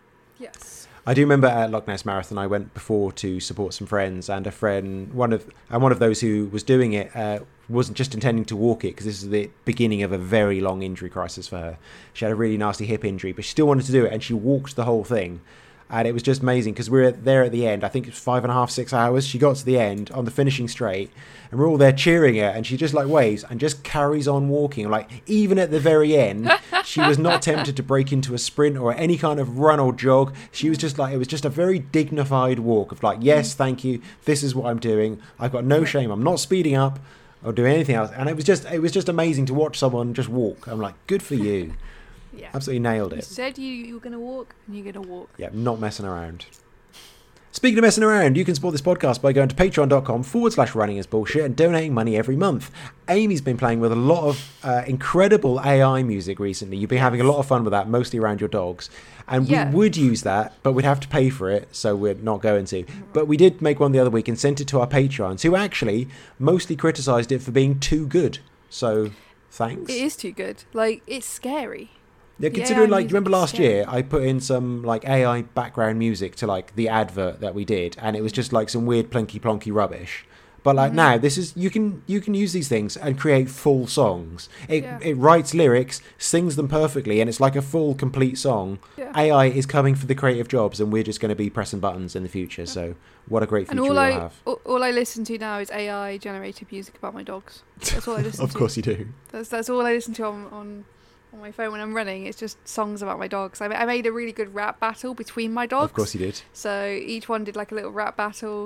Yes. I do remember at Loch Ness Marathon, I went before to support some friends, and a friend, one of those who was doing it, wasn't just intending to walk it because this is the beginning of a very long injury crisis for her. She had a really nasty hip injury, but she still wanted to do it, and she walked the whole thing. And it was just amazing because we were there at the end. I think it was 5.5, 6 hours. She got to the end on the finishing straight and we're all there cheering her. And she just like waves and just carries on walking. Like even at the very end, she was not tempted to break into a sprint or any kind of run or jog. She was just like, it was just a very dignified walk of like, yes, thank you. This is what I'm doing. I've got no shame. I'm not speeding up or doing anything else. And it was just amazing to watch someone just walk. I'm like, good for you. Yeah. Absolutely nailed it. You said you were going to walk, and you're going to walk. Yeah, not messing around. Speaking of messing around, you can support this podcast by going to patreon.com/runningisbullshit and donating money every month. Amy's been playing with a lot of incredible AI music recently. You've been having a lot of fun with that, mostly around your dogs. And we would use that, but we'd have to pay for it, so we're not going to. But we did make one the other week and sent it to our Patreons, who actually mostly criticised it for being too good. So, thanks. It is too good. Like, it's scary. Yeah, considering, like, remember last year I put in some, like, AI background music to, like, the advert that we did, and it was just, like, some weird plunky-plonky rubbish. But, like, now, this is, you can use these things and create full songs. It writes lyrics, sings them perfectly, and it's like a full, complete song. Yeah. AI is coming for the creative jobs, and we're just going to be pressing buttons in the future, so what a great future we'll have. All I listen to now is AI-generated music about my dogs. That's all I listen to. Of course you do. That's all I listen to on my phone when I'm running. It's just songs about my dogs. I made a really good rap battle between my dogs. Of course you did. So each one did like a little rap battle.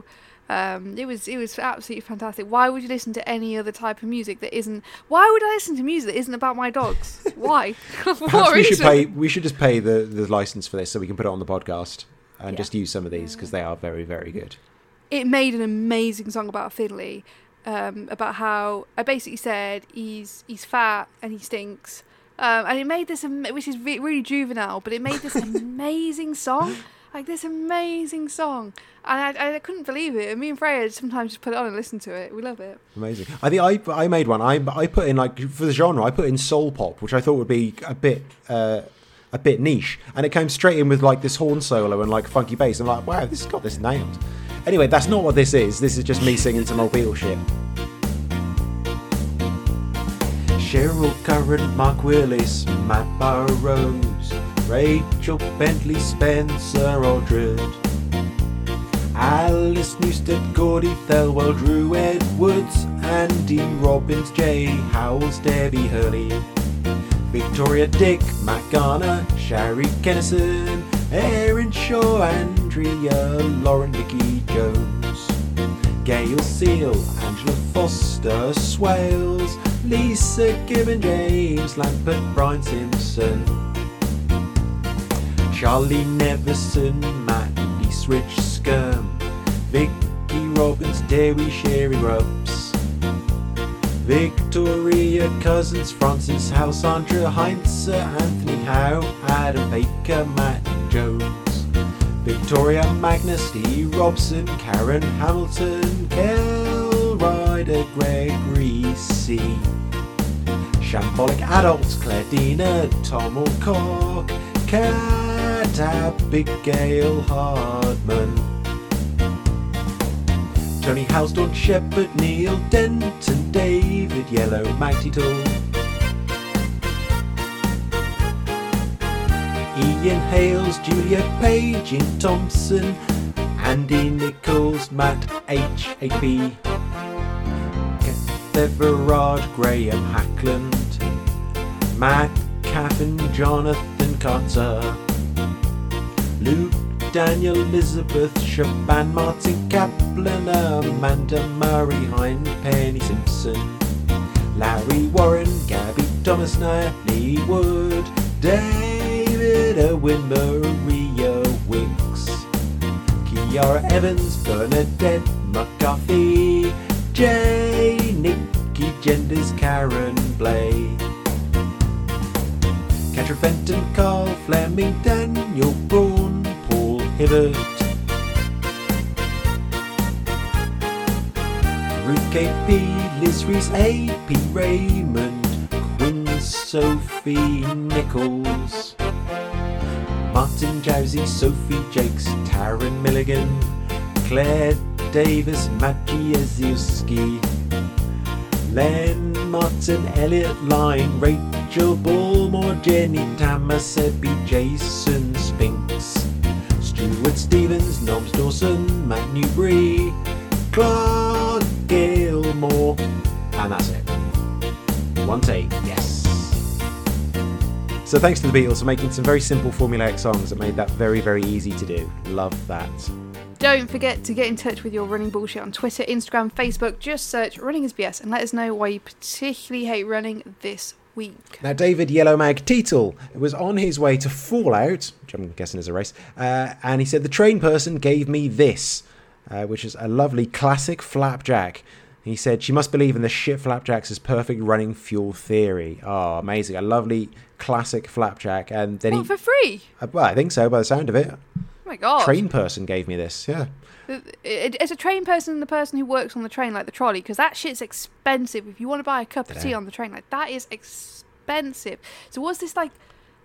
It was absolutely fantastic. Why would you listen to any other type of music that isn't? Why would I listen to music that isn't about my dogs? Why? We should just pay the license for this so we can put it on the podcast and just use some of these because they are very, very good. It made an amazing song about Finley, about how I basically said he's fat and he stinks. And it made this, which is really juvenile, but it made this amazing song. Like this amazing song. And I couldn't believe it. And me and Freya sometimes just put it on and listen to it. We love it. Amazing. I think I made one. I put in, like, for the genre, I put in soul pop, which I thought would be a bit niche. And it came straight in with, like, this horn solo and, like, funky bass. I'm like, wow, this has got this nailed. Anyway, that's not what this is. This is just me singing some old Beatles shit. Cheryl Curran, Mark Willis, Matt Burrows, Rachel Bentley, Spencer Aldred, Alice Newstead, Gordy Thelwell, Drew Edwards, Andy Robbins, Jay Howells, Debbie Hurley, Victoria Dick, Matt Garner, Shari Kennison, Erin Shaw, Andrea, Lauren, Vicky Jones, Gail Seal, Angela Foster, Swales, Lisa Gibbon, James Lampert, Brian Simpson, Charlie Neverson, Matt Lease, Rich Skirm, Vicky Robbins, Dewey, Sherry Rubbs, Victoria Cousins, Francis House, Andrea Heinze, Anthony Howe, Adam Baker, Matt Jones, Victoria Magnus, Steve Robson, Karen Hamilton, Kel Ryder, Gregory C, Shambolic Adults, Claire Dina, Tom Alcock, Cat Abigail Hardman, Tony House, Dawn Shepherd, Neil Denton, David Yellow, Magty Tool, Ian Hales, Julia Page, Ian Thompson, Andy Nichols, Matt H.A.P, Everard, Graham Hackland, Matt Caffin, Jonathan Carter, Luke, Daniel, Elizabeth, Shaban, Martin Kaplan, Amanda Murray, Hind, Penny Simpson, Larry Warren, Gabby Thomas, Natalie Wood, David Owen, Maria Wicks, Kiara Evans, Bernadette McCarthy, Jay, Nikki Genders, Karen Blay, Catherine Fenton, Carl Fleming, Daniel Braun, Paul Hibbert, Ruth KP, Liz Reese, AP Raymond, Quinn Sophie Nichols, Martin Jowsey, Sophie Jakes, Taryn Milligan, Claire Davis, Maggie Eziuski, Len Martin, Elliot Line, Rachel Bullmore, Jenny Tamasebi, Jason Spinks, Stuart Stevens, Nobbs Dawson, Matt Newbury, Clark Gilmore, and that's it. One take, yes. So thanks to the Beatles for making some very simple formulaic songs that made that very, very easy to do. Love that. Don't forget to get in touch with your running bullshit on Twitter, Instagram, Facebook. Just search Running is BS and let us know why you particularly hate running this week. Now, David Yellow Mag Teetle was on his way to Fallout, which I'm guessing is a race, and he said, the train person gave me this, which is a lovely classic flapjack. He said, she must believe in the shit flapjacks as perfect running fuel theory. Oh, amazing. A lovely classic flapjack. And then for free? Well, I think so, by the sound of it. Oh my God. Train person gave me this, yeah. Is a train person the person who works on the train, like the trolley? Because that shit's expensive. If you want to buy a cup of tea on the train, like that is expensive. So was this like...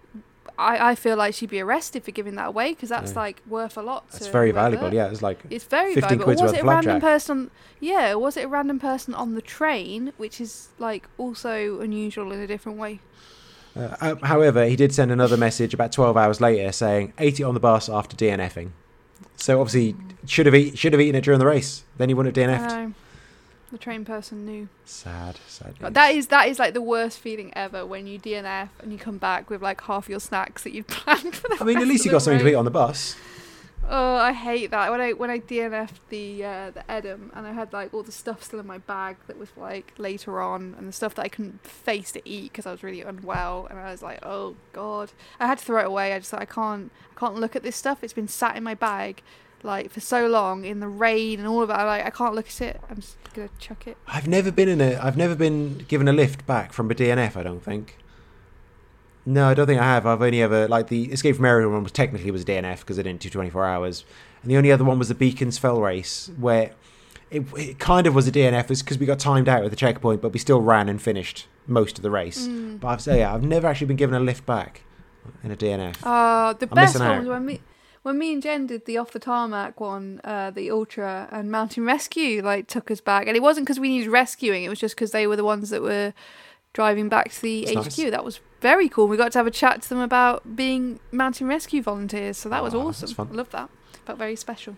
I feel like she'd be arrested for giving that away because that's like worth a lot. It's very valuable, yeah. It's like it's very 15 valuable. quid's Was worth it of a random flapjack? person? Yeah, was it a random person on the train, which is like also unusual in a different way? However, he did send another message about 12 hours later saying, ate it on the bus after DNFing. So obviously should have eaten it during the race. Then he wouldn't have DNF'd. The train person knew. Sad. That is like the worst feeling ever when you DNF and you come back with like half your snacks that you'd planned for the I mean, at least you got something to eat on the bus. Oh, I hate that. When I DNF'd the Edam and I had like all the stuff still in my bag that was like later on, and the stuff that I couldn't face to eat because I was really unwell, and I was like, oh God, I had to throw it away. I just like, I can't look at this stuff. It's been sat in my bag like for so long in the rain and all of that. Like I can't look at it. I'm just gonna chuck it. I've never been given a lift back from a DNF. I don't think. No, I don't think I have. I've only ever, like, the Escape from Area one was technically was a DNF because I didn't do 24 hours. And the only other one was the Beacons Fell race, where it kind of was a DNF because we got timed out at the checkpoint, but we still ran and finished most of the race. But I've never actually been given a lift back in a DNF. The best one was When me and Jen did the Off the Tarmac one, the Ultra and Mountain Rescue took us back, and it wasn't because we needed rescuing, it was just because they were the ones that were driving back to the HQ. Nice. That was very cool. We got to have a chat to them about being Mountain Rescue volunteers, so that was awesome. I loved that. Felt very special.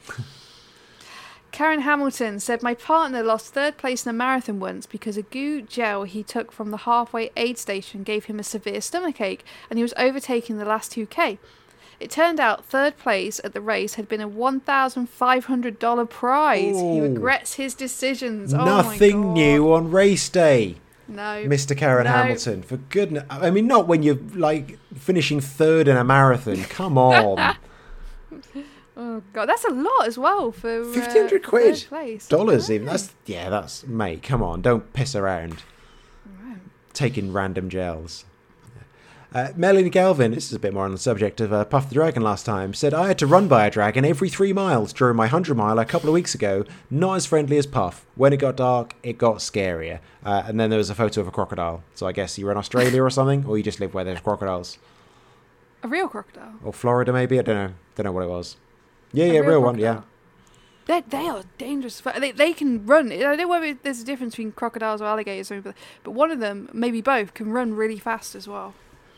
Karen Hamilton said, my partner lost 3rd place in a marathon once because a goo gel he took from the halfway aid station gave him a severe stomachache, and he was overtaking the last 2K. It turned out 3rd place at the race had been a $1,500 prize. Ooh. He regrets his decisions. Nothing new on race day. No. Mr. Karen Hamilton, for goodness. I mean, not when you're finishing 3rd in a marathon. Come on. Oh God, that's a lot as well for $1,500 place. Dollars even. That's mate. Come on, don't piss around. Right. Taking random gels. Melanie Galvin, this is a bit more on the subject of Puff the Dragon last time, said, I had to run by a dragon every 3 miles during my 100 mile a couple of weeks ago. Not as friendly as Puff. When it got dark, it got scarier. And then there was a photo of a crocodile. So I guess you were in Australia or something, or you just live where there's crocodiles. A real crocodile? Or Florida maybe? I don't know. Don't know what it was. Yeah, real one, yeah. They are dangerous. They can run. I don't know whether there's a difference between crocodiles or alligators, but one of them, maybe both, can run really fast as well.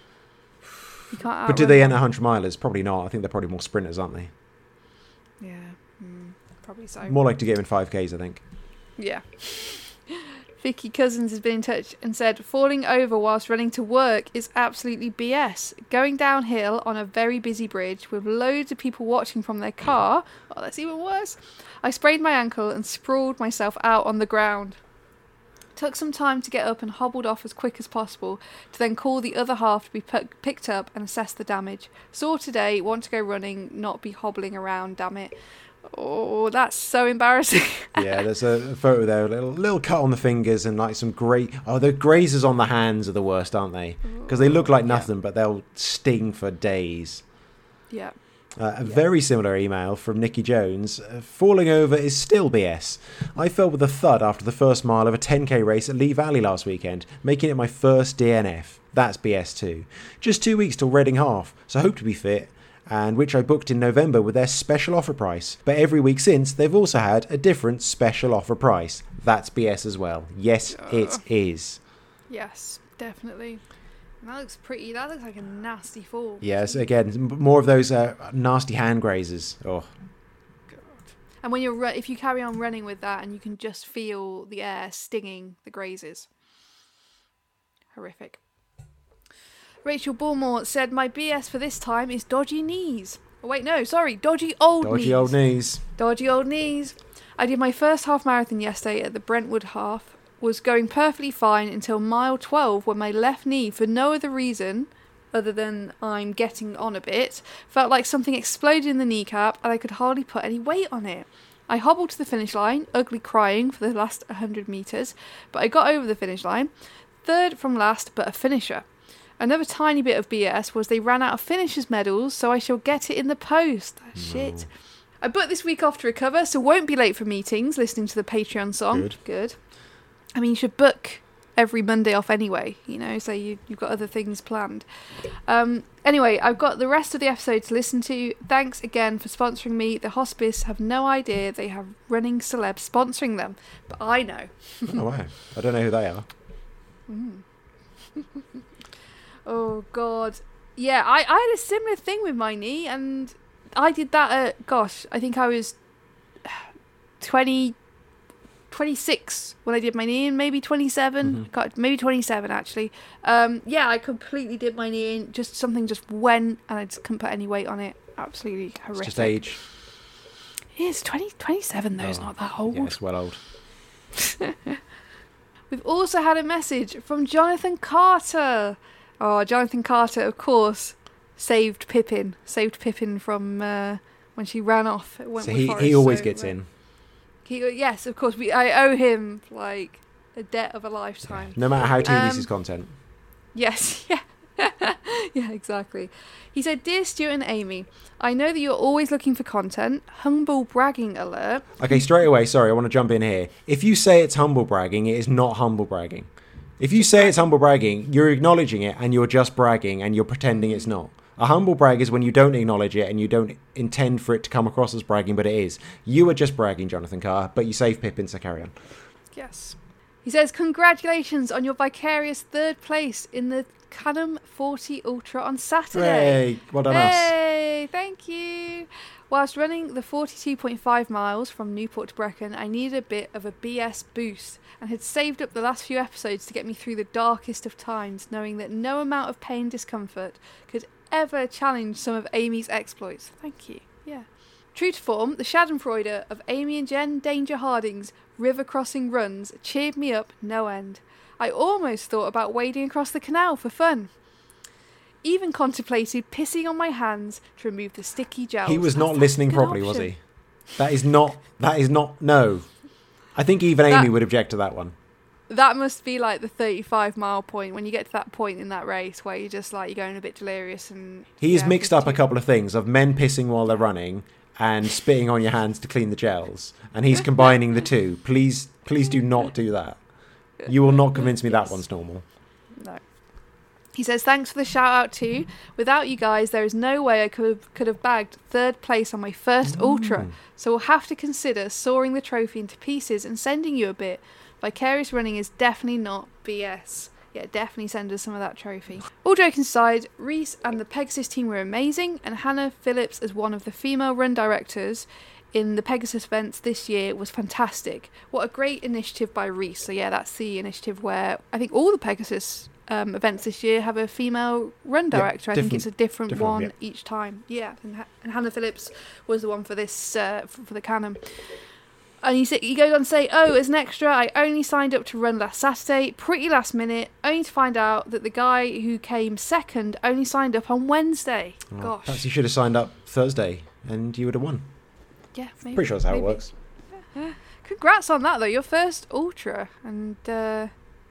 You can't but do they enter 100 milers? Probably not. I think they're probably more sprinters, aren't they? Yeah, probably so. More like to get them in 5Ks, I think. Yeah. Vicky Cousins has been in touch and said, falling over whilst running to work is absolutely BS. Going downhill on a very busy bridge with loads of people watching from their car. Oh, that's even worse. I sprained my ankle and sprawled myself out on the ground. Took some time to get up and hobbled off as quick as possible to then call the other half to be picked up and assess the damage. Saw today, want to go running, not be hobbling around, damn it. Oh, that's so embarrassing. Yeah, there's a photo there, a little cut on the fingers and some the grazes on the hands are the worst, aren't they? Because they look like nothing, but they'll sting for days. Yeah. Very similar email from Nikki Jones. Falling over is still BS. I fell with a thud after the first mile of a 10k race at Lee Valley last weekend, making it my first DNF. That's BS too. Just 2 weeks till Reading Half, so hope to be fit, and which I booked in November with their special offer price. But every week since, they've also had a different special offer price. That's BS as well. Yes, it is. Yes, definitely. That looks pretty. That looks like a nasty fall. Yes, again, more of those nasty hand grazes. Oh, God. And when if you carry on running with that, and you can just feel the air stinging the grazes. Horrific. Rachel Bullmore said, my BS for this time is dodgy knees. Oh wait, no, sorry, dodgy old knees. Dodgy old knees. I did my first half marathon yesterday at the Brentwood half. Was going perfectly fine until mile 12 when my left knee, for no other reason other than I'm getting on a bit, felt like something exploded in the kneecap and I could hardly put any weight on it. I hobbled to the finish line, ugly crying for the last 100 metres, but I got over the finish line, 3rd from last but a finisher. Another tiny bit of BS was they ran out of finishers medals, so I shall get it in the post. No. Shit. I booked this week off to recover, so won't be late for meetings listening to the Patreon song. Good. I mean, you should book every Monday off anyway, so you've got other things planned. Anyway, I've got the rest of the episode to listen to. Thanks again for sponsoring me. The hospice have no idea they have running celebs sponsoring them, but I know. Oh, wow. I don't know who they are. Oh, God. Yeah, I had a similar thing with my knee, and I did that at, I think I was 26 when I did my knee in, maybe 27, maybe 27 actually. I completely did my knee in, something just went and I just couldn't put any weight on it. Absolutely horrific. It's just age. Yeah, it's 27 though, it's not that old. Yeah, it's well old. We've also had a message from Jonathan Carter. Oh, Jonathan Carter, of course, saved Pippin from when she ran off at Wentworth Forest. He always gets in. Yes, of course. I owe him like a debt of a lifetime. No matter how tedious his content. Yes, yeah. Yeah, exactly. He said, Dear Stuart and Amy, I know that you're always looking for content. Humble bragging alert. Okay, straight away, sorry, I want to jump in here. If you say it's humble bragging, it is not humble bragging. If you say it's humble bragging, you're acknowledging it and you're just bragging and you're pretending it's not. A humble brag is when you don't acknowledge it and you don't intend for it to come across as bragging, but it is. You are just bragging, Jonathan Carr, but you saved Pippin, so carry on. Yes. He says, congratulations on your vicarious third place in the Can-Am 40 Ultra on Saturday. Hey, well done us. Hey, thank you. Whilst running the 42.5 miles from Newport to Brecon, I needed a bit of a BS boost and had saved up the last few episodes to get me through the darkest of times, knowing that no amount of pain discomfort could ever challenge some of Amy's exploits. Thank you. Yeah. True to form, the schadenfreude of Amy and Jen Danger Harding's river crossing runs cheered me up no end. I almost thought about wading across the canal for fun. Even contemplated pissing on my hands to remove the sticky gels. He was not listening properly, was he? That is not, no. I think even Amy would object to that one. That must be like the 35-mile point, when you get to that point in that race where you're just like, you're going a bit delirious. And he has mixed up a couple of things of men pissing while they're running and spitting on your hands to clean the gels. And he's combining the two. Please do not do that. You will not convince me that one's normal. No. He says, thanks for the shout out too. Without you guys, there is no way I could have bagged third place on my first Ultra. So we'll have to consider sawing the trophy into pieces and sending you a bit. Vicarious running is definitely not BS. Yeah, definitely send us some of that trophy. All joking aside, Reese and the Pegasus team were amazing, and Hannah Phillips as one of the female run directors in the Pegasus events this year was fantastic. What a great initiative by Reese. So yeah, that's the initiative where I think all the Pegasus events this year have a female run director. I think it's a different one each time. Yeah, and Hannah Phillips was the one for this for the Can-Am. And he goes on to say, as an extra, I only signed up to run last Saturday, pretty last minute, only to find out that the guy who came second only signed up on Wednesday. Oh, gosh. Perhaps you should have signed up Thursday and you would have won. Yeah, maybe. Pretty sure that's how it works. Yeah. Congrats on that, though. Your first Ultra. And yeah.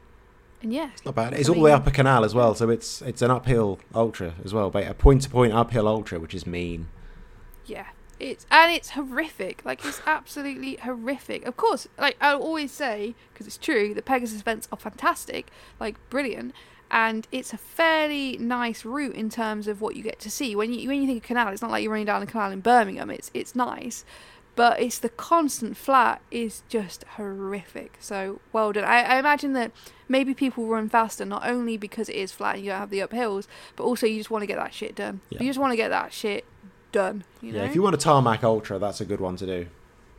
It's not bad. It's all the way up a canal as well, so it's an uphill Ultra as well, but a point-to-point uphill Ultra, which is mean. Yeah. It's horrific. Like, it's absolutely horrific. Of course, like I always say, because it's true, the Pegasus events are fantastic, like brilliant, and it's a fairly nice route in terms of what you get to see. When you think of canal, it's not like you're running down a canal in Birmingham. It's nice, but it's the constant flat is just horrific. So well done. I imagine that maybe people run faster not only because it is flat and you don't have the uphills, but also you just want to get that shit done. Yeah. You just want to get that shit done, you know? Yeah, if you want a tarmac Ultra, that's a good one to do.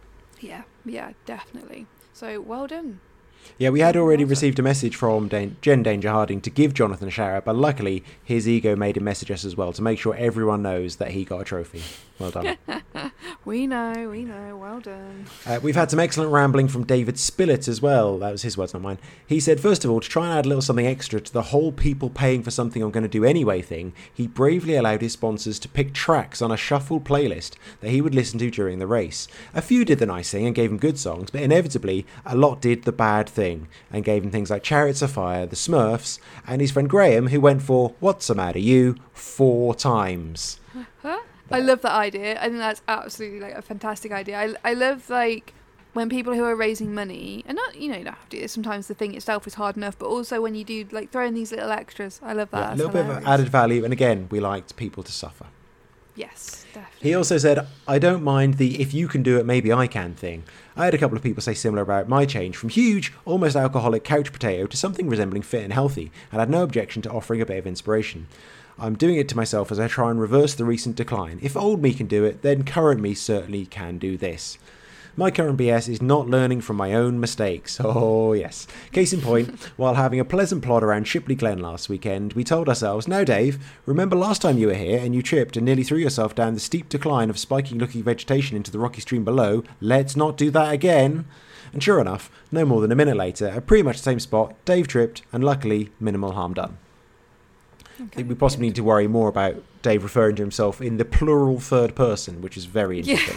Yeah, definitely. So well done. Yeah, we had already received a message from Jen Danger Harding to give Jonathan a shout out, but luckily his ego made him message us as well to make sure everyone knows that he got a trophy. Well done. We know. Well done. We've had some excellent rambling from David Spillett as well. That was his words, not mine. He said, first of all, to try and add a little something extra to the whole people paying for something I'm going to do anyway thing, he bravely allowed his sponsors to pick tracks on a shuffled playlist that he would listen to during the race. A few did the nice thing and gave him good songs, but inevitably a lot did the bad thing and gave him things like Chariots of Fire, the Smurfs, and his friend Graham, who went for What's the Matter You 4 times. I love that idea. I think that's absolutely like a fantastic idea. I love like when people who are raising money, and not, you don't have to do this, sometimes the thing itself is hard enough, but also when you do like throw in these little extras. I love that. Yeah, a little bit of added value, and again, we liked people to suffer. Yes, definitely. He also said, I don't mind the if you can do it, maybe I can thing. I had a couple of people say similar about my change from huge, almost alcoholic couch potato to something resembling fit and healthy, and had no objection to offering a bit of inspiration. I'm doing it to myself as I try and reverse the recent decline. If old me can do it, then current me certainly can do this. My current BS is not learning from my own mistakes. Oh, yes. Case in point, while having a pleasant plod around Shipley Glen last weekend, we told ourselves, now Dave, remember last time you were here and you tripped and nearly threw yourself down the steep decline of spiky-looking vegetation into the rocky stream below? Let's not do that again. And sure enough, no more than a minute later, at pretty much the same spot, Dave tripped and luckily minimal harm done. Okay, I think we possibly need to worry more about Dave referring to himself in the plural third person, which is very interesting.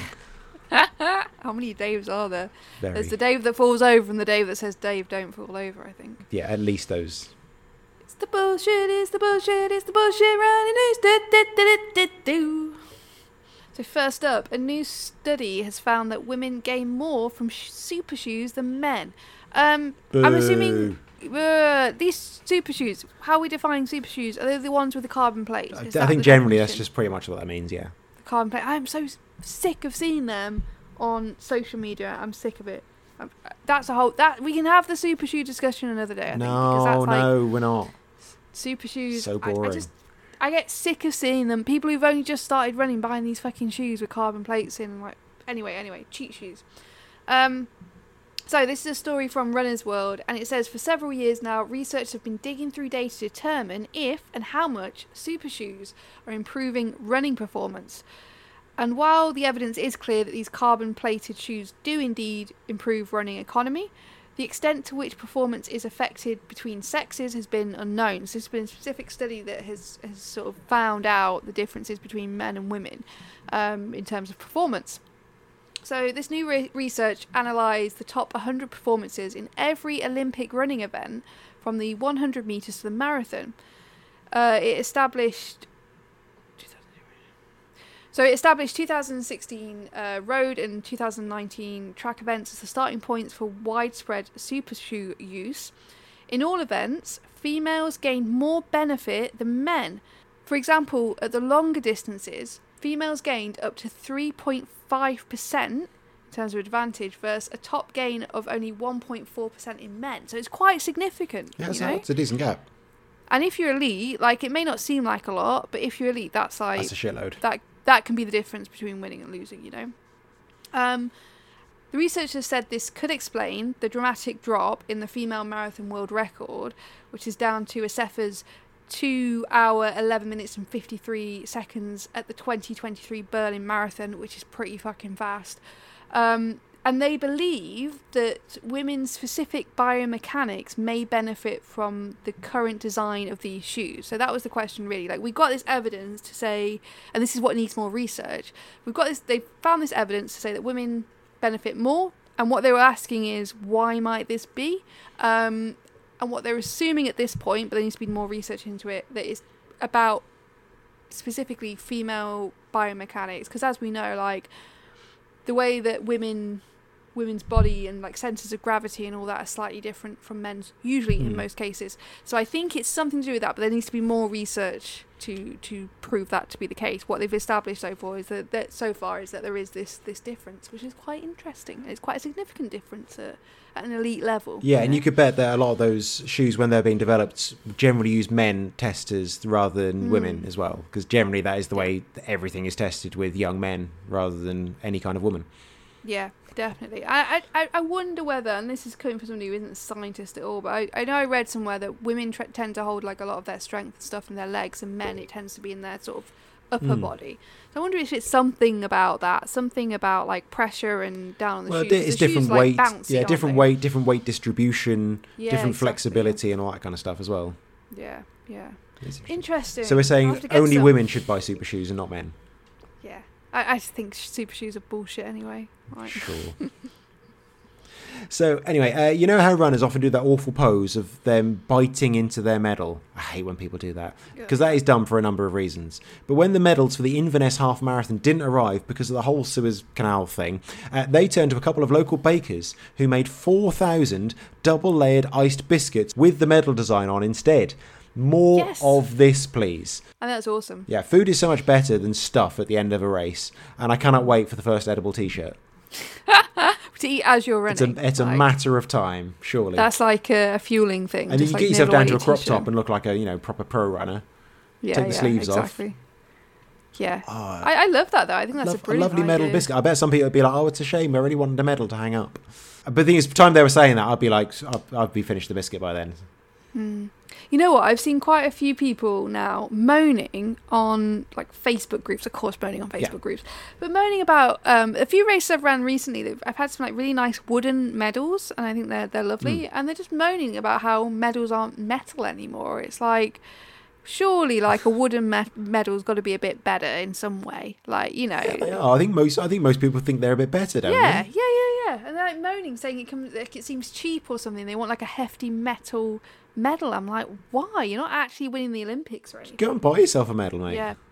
How many Daves are there? Very. There's the Dave that falls over and the Dave that says, Dave, don't fall over, I think. Yeah, at least those. It's the bullshit, it's the bullshit, it's the bullshit running news. So first up, a new study has found that women gain more from super shoes than men. I'm assuming these super shoes, how are we defining super shoes? Are they the ones with the carbon plates? I think generally that's just pretty much what that means, yeah. The carbon plate. I'm so sick of seeing them on social media. I'm sick of it. That's a whole... we can have the super shoe discussion another day, I think. No, we're not. Super shoes... So boring. I get sick of seeing them. People who've only just started running buying these fucking shoes with carbon plates in. Like, anyway, cheat shoes. So this is a story from Runner's World, and it says, for several years now, researchers have been digging through data to determine if and how much super shoes are improving running performance. And while the evidence is clear that these carbon-plated shoes do indeed improve running economy, the extent to which performance is affected between sexes has been unknown. So there's been a specific study that has sort of found out the differences between men and women in terms of performance. So this new research analysed the top 100 performances in every Olympic running event from the 100 metres to the marathon. It established 2016 road and 2019 track events as the starting points for widespread super shoe use. In all events, females gained more benefit than men. For example, at the longer distances, females gained up to 3.5% in terms of advantage versus a top gain of only 1.4% in men. So it's quite significant. Yeah, it's a decent gap. And if you're elite, like, it may not seem like a lot, but if you're elite, that's a shitload. That can be the difference between winning and losing, you know. The researchers said this could explain the dramatic drop in the female marathon world record, which is down to Asefa's 2 hour 11 minutes and 53 seconds at the 2023 Berlin Marathon, which is pretty fucking fast. And they believe that women's specific biomechanics may benefit from the current design of these shoes. So that was the question, really. Like, we got this evidence to say, and this is what needs more research. They found this evidence to say that women benefit more, and what they were asking is, why might this be? And what they're assuming at this point, but there needs to be more research into it, that it's about specifically female biomechanics. Because as we know, like, the way that women's body and like senses of gravity and all that are slightly different from men's, usually in most cases. So I think it's something to do with that, but there needs to be more research to prove that to be the case. What they've established so far is that there is this difference, which is quite interesting. It's quite a significant difference at an elite level. Yeah, and you could bet that a lot of those shoes, when they're being developed, generally use men testers rather than women as well, because generally that is the way everything is tested, with young men rather than any kind of woman. Yeah, definitely. I wonder whether, and this is coming from somebody who isn't a scientist at all, but I know I read somewhere that women tend to hold like a lot of their strength and stuff in their legs, and men it tends to be in their sort of upper body. So I wonder if it's something about that, something about like pressure and down on the shoes. It's different weight, like, bouncy, different weight distribution, different flexibility and all that kind of stuff as well. Yeah. Interesting. So we're saying only women should buy super shoes and not men. Yeah. I think super shoes are bullshit anyway. Right. Sure. So anyway, you know how runners often do that awful pose of them biting into their medal? I hate when people do that, because that is dumb for a number of reasons. But when the medals for the Inverness Half Marathon didn't arrive because of the whole Suez Canal thing, they turned to a couple of local bakers who made 4,000 double-layered iced biscuits with the medal design on instead. More of this, please. And that's awesome. Yeah, food is so much better than stuff at the end of a race, and I cannot wait for the first edible T-shirt. To eat as you're running. It's a matter of time, surely. That's like a fueling thing. And you get yourself down to a crop top and look like a proper pro runner. Yeah, take the sleeves off. Yeah. I love that, though. I think that's a brilliant lovely medal idea. biscuit. I bet some people would be like, oh, it's a shame. I really wanted a medal to hang up. But the thing is, by the time they were saying that, I'd be like, I'd be finished the biscuit by then. You know what? I've seen quite a few people now moaning on like Facebook groups, of course, moaning on Facebook groups, but moaning about a few races I've ran recently. I've had some like really nice wooden medals, and I think they're lovely. And they're just moaning about how medals aren't metal anymore. It's like, surely, like a wooden medal's got to be a bit better in some way, like, you know. Yeah, I think most people think they're a bit better, don't they? Yeah. And they're like moaning, saying it seems cheap or something. They want like a hefty metal medal. I'm like, why? You're not actually winning the Olympics or anything. Go and buy yourself a medal, mate. Yeah.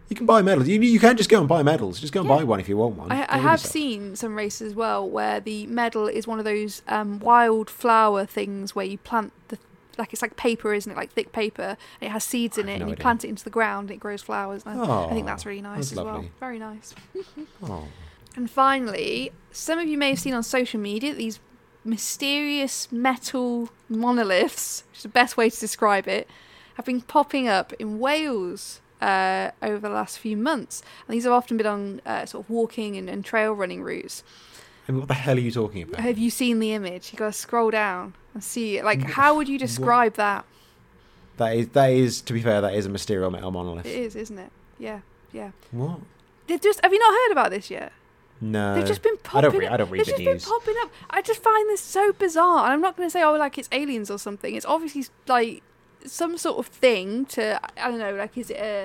You can buy medals. You can't just go and buy medals. Just go and buy one if you want one. I have seen some races as well where the medal is one of those wildflower things where you plant it's like paper, isn't it? Like thick paper. And it has seeds in it, and you plant it into the ground, and it grows flowers. And I think that's really nice as well. Very nice. And finally, some of you may have seen on social media these mysterious metal monoliths, which is the best way to describe it, have been popping up in Wales over the last few months. And these have often been on sort of walking and trail running routes. And what the hell are you talking about? Have you seen the image? You've got to scroll down and see it. Like, how would you describe that? That is, to be fair, that is a mysterious metal monolith. It is, isn't it? Yeah. What? Have you not heard about this yet? No. They've just been popping up. I don't read the news. They've just been popping up. I just find this so bizarre. And I'm not going to say, like it's aliens or something. It's obviously, like, some sort of thing to, I don't know, like, is it a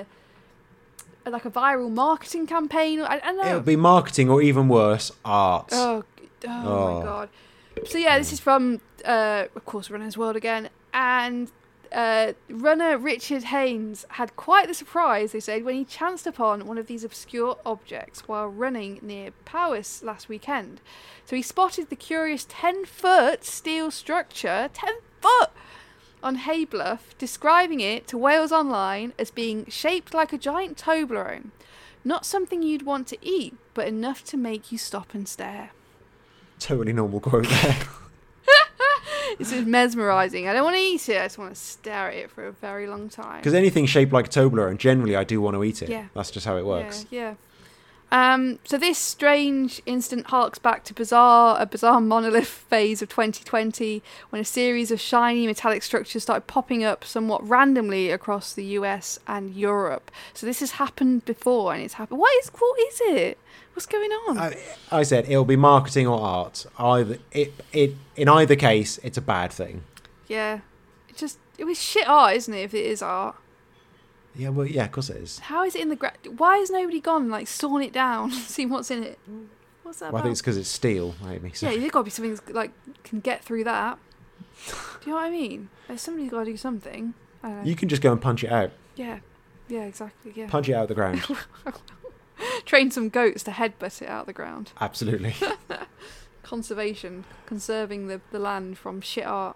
viral marketing campaign? I don't know. It'll be marketing or even worse, art. Oh my God. So yeah, this is from, of course, Runner's World again. And runner Richard Haynes had quite the surprise, they said, when he chanced upon one of these obscure objects while running near Powys last weekend. So he spotted the curious 10-foot steel structure, 10 foot, on Haybluff, describing it to Wales Online as being shaped like a giant Toblerone. Not something you'd want to eat, but enough to make you stop and stare. Totally normal quote there. This is mesmerising. I don't want to eat it, I just want to stare at it for a very long time. Because anything shaped like a Toblerone, generally I do want to eat it. Yeah. That's just how it works. Yeah. So this strange incident harks back to a bizarre monolith phase of 2020 when a series of shiny metallic structures started popping up somewhat randomly across the US and Europe. So this has happened before, and it's happened. What is it? What's going on? I said it'll be marketing or art. In either case, it's a bad thing. Yeah, it was shit art, isn't it? If it is art. Yeah, well, yeah, of course it is. How is it in the ground? Why has nobody gone like sawn it down, seen what's in it? What's that about? I think it's because it's steel, maybe. So. Yeah, there's got to be something that, like, can get through that. Do you know what I mean? Somebody's got to do something. I don't know. You can just go and punch it out. Yeah, exactly. Yeah. Punch it out of the ground. Train some goats to headbutt it out of the ground. Absolutely. Conserving the land from shit art.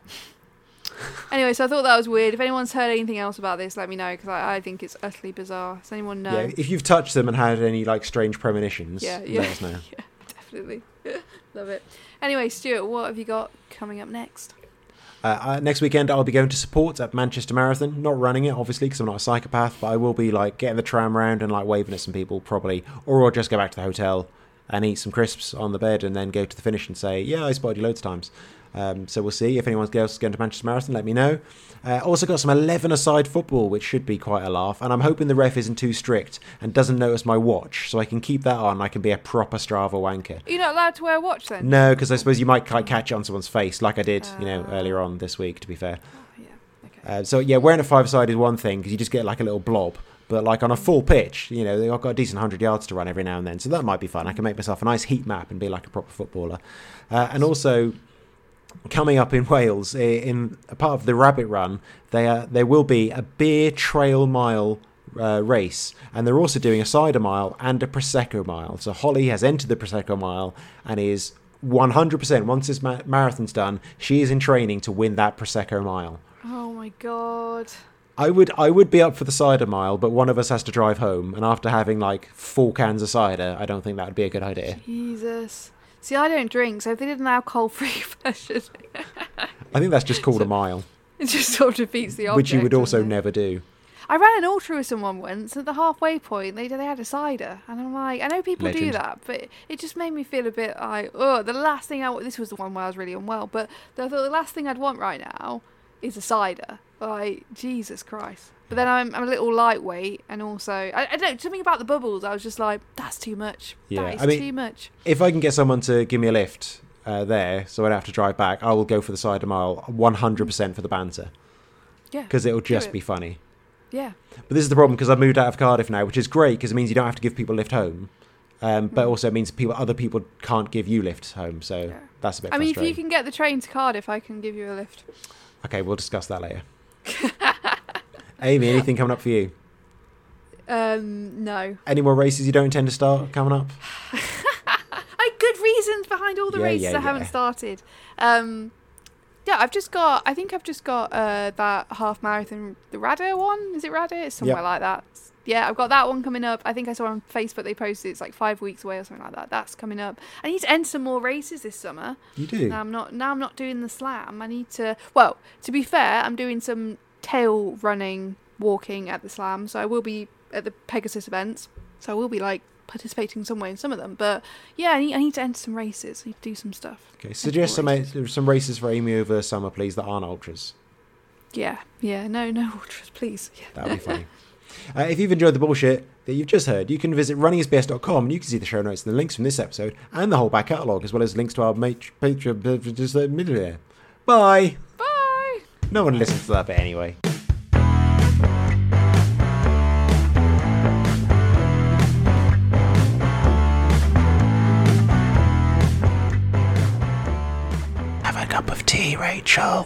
Anyway, so I thought that was weird. If anyone's heard anything else about this, let me know, because I think it's utterly bizarre. Does anyone know? Yeah, if you've touched them and had any like strange premonitions, let us know. Yeah, definitely. Love it. Anyway, Stuart, what have you got coming up next? Next weekend, I'll be going to support at Manchester Marathon. Not running it, obviously, because I'm not a psychopath, but I will be like getting the tram round and like waving at some people, probably, or I'll just go back to the hotel and eat some crisps on the bed and then go to the finish and say, yeah, I spotted you loads of times. So we'll see. If anyone else is going to Manchester Marathon, let me know. Also got some 11-a-side football, which should be quite a laugh. And I'm hoping the ref isn't too strict and doesn't notice my watch, so I can keep that on. I can be a proper Strava wanker. You're not allowed to wear a watch then? No, because I suppose you might catch it on someone's face, like I did, earlier on this week, to be fair. Oh, yeah. Okay. Wearing a 5-side is one thing, because you just get like a little blob. But like on a full pitch, I've got a decent 100 yards to run every now and then, so that might be fun. I can make myself a nice heat map and be like a proper footballer. And also, coming up in Wales, in a part of the Rabbit Run, there will be a beer trail mile race, and they're also doing a cider mile and a Prosecco mile. So Holly has entered the Prosecco mile and is 100%, once this marathon's done, she is in training to win that Prosecco mile. Oh my God. I would be up for the cider mile, but one of us has to drive home, and after having like 4 cans of cider, I don't think that would be a good idea. Jesus. See, I don't drink, so if they did an alcohol-free version... I think that's just called a mile. It just sort of defeats the object. Which you would also never do. I ran an ultra with someone once, at the halfway point, they had a cider. And I'm like, I know people do that, but it just made me feel a bit like, the last thing this was the one where I was really unwell, but I thought the last thing I'd want right now is a cider. Like, Jesus Christ. But then I'm a little lightweight, and also, I don't know, something about the bubbles, I was just like, that's too much. Yeah, that is too much. If I can get someone to give me a lift there, so I don't have to drive back, I will go for the cider mile 100% for the banter. Yeah. Because it'll just be funny. Yeah. But this is the problem, because I've moved out of Cardiff now, which is great, because it means you don't have to give people a lift home. But also it means other people can't give you lifts home, so that's a bit frustrating. If you can get the train to Cardiff, I can give you a lift. Okay, we'll discuss that later. Amy, anything coming up for you? No. Any more races you don't intend to start coming up? Good reasons behind all the races I haven't started. Yeah, I've just got that half marathon, the Radar one. Is it Radar? It's somewhere like that. Yeah, I've got that one coming up. I think I saw on Facebook they posted it's like 5 weeks away or something like that. That's coming up. I need to enter some more races this summer. You do? Now I'm not doing the slam. I need to. Well, to be fair, I'm doing some tail running, walking at the slam. So I will be at the Pegasus events. So I will be like participating somewhere in some of them. But yeah, I need to enter some races. I need to do some stuff. Okay, suggest some races for Amy over the summer, please, that aren't ultras. Yeah, no ultras, please. Yeah. That would be funny. If you've enjoyed the bullshit that you've just heard, you can visit runningisbs.com and you can see the show notes and the links from this episode and the whole back catalogue, as well as links to our Patreon. Bye. Bye. No one listens to that bit anyway. Have a cup of tea, Rachel.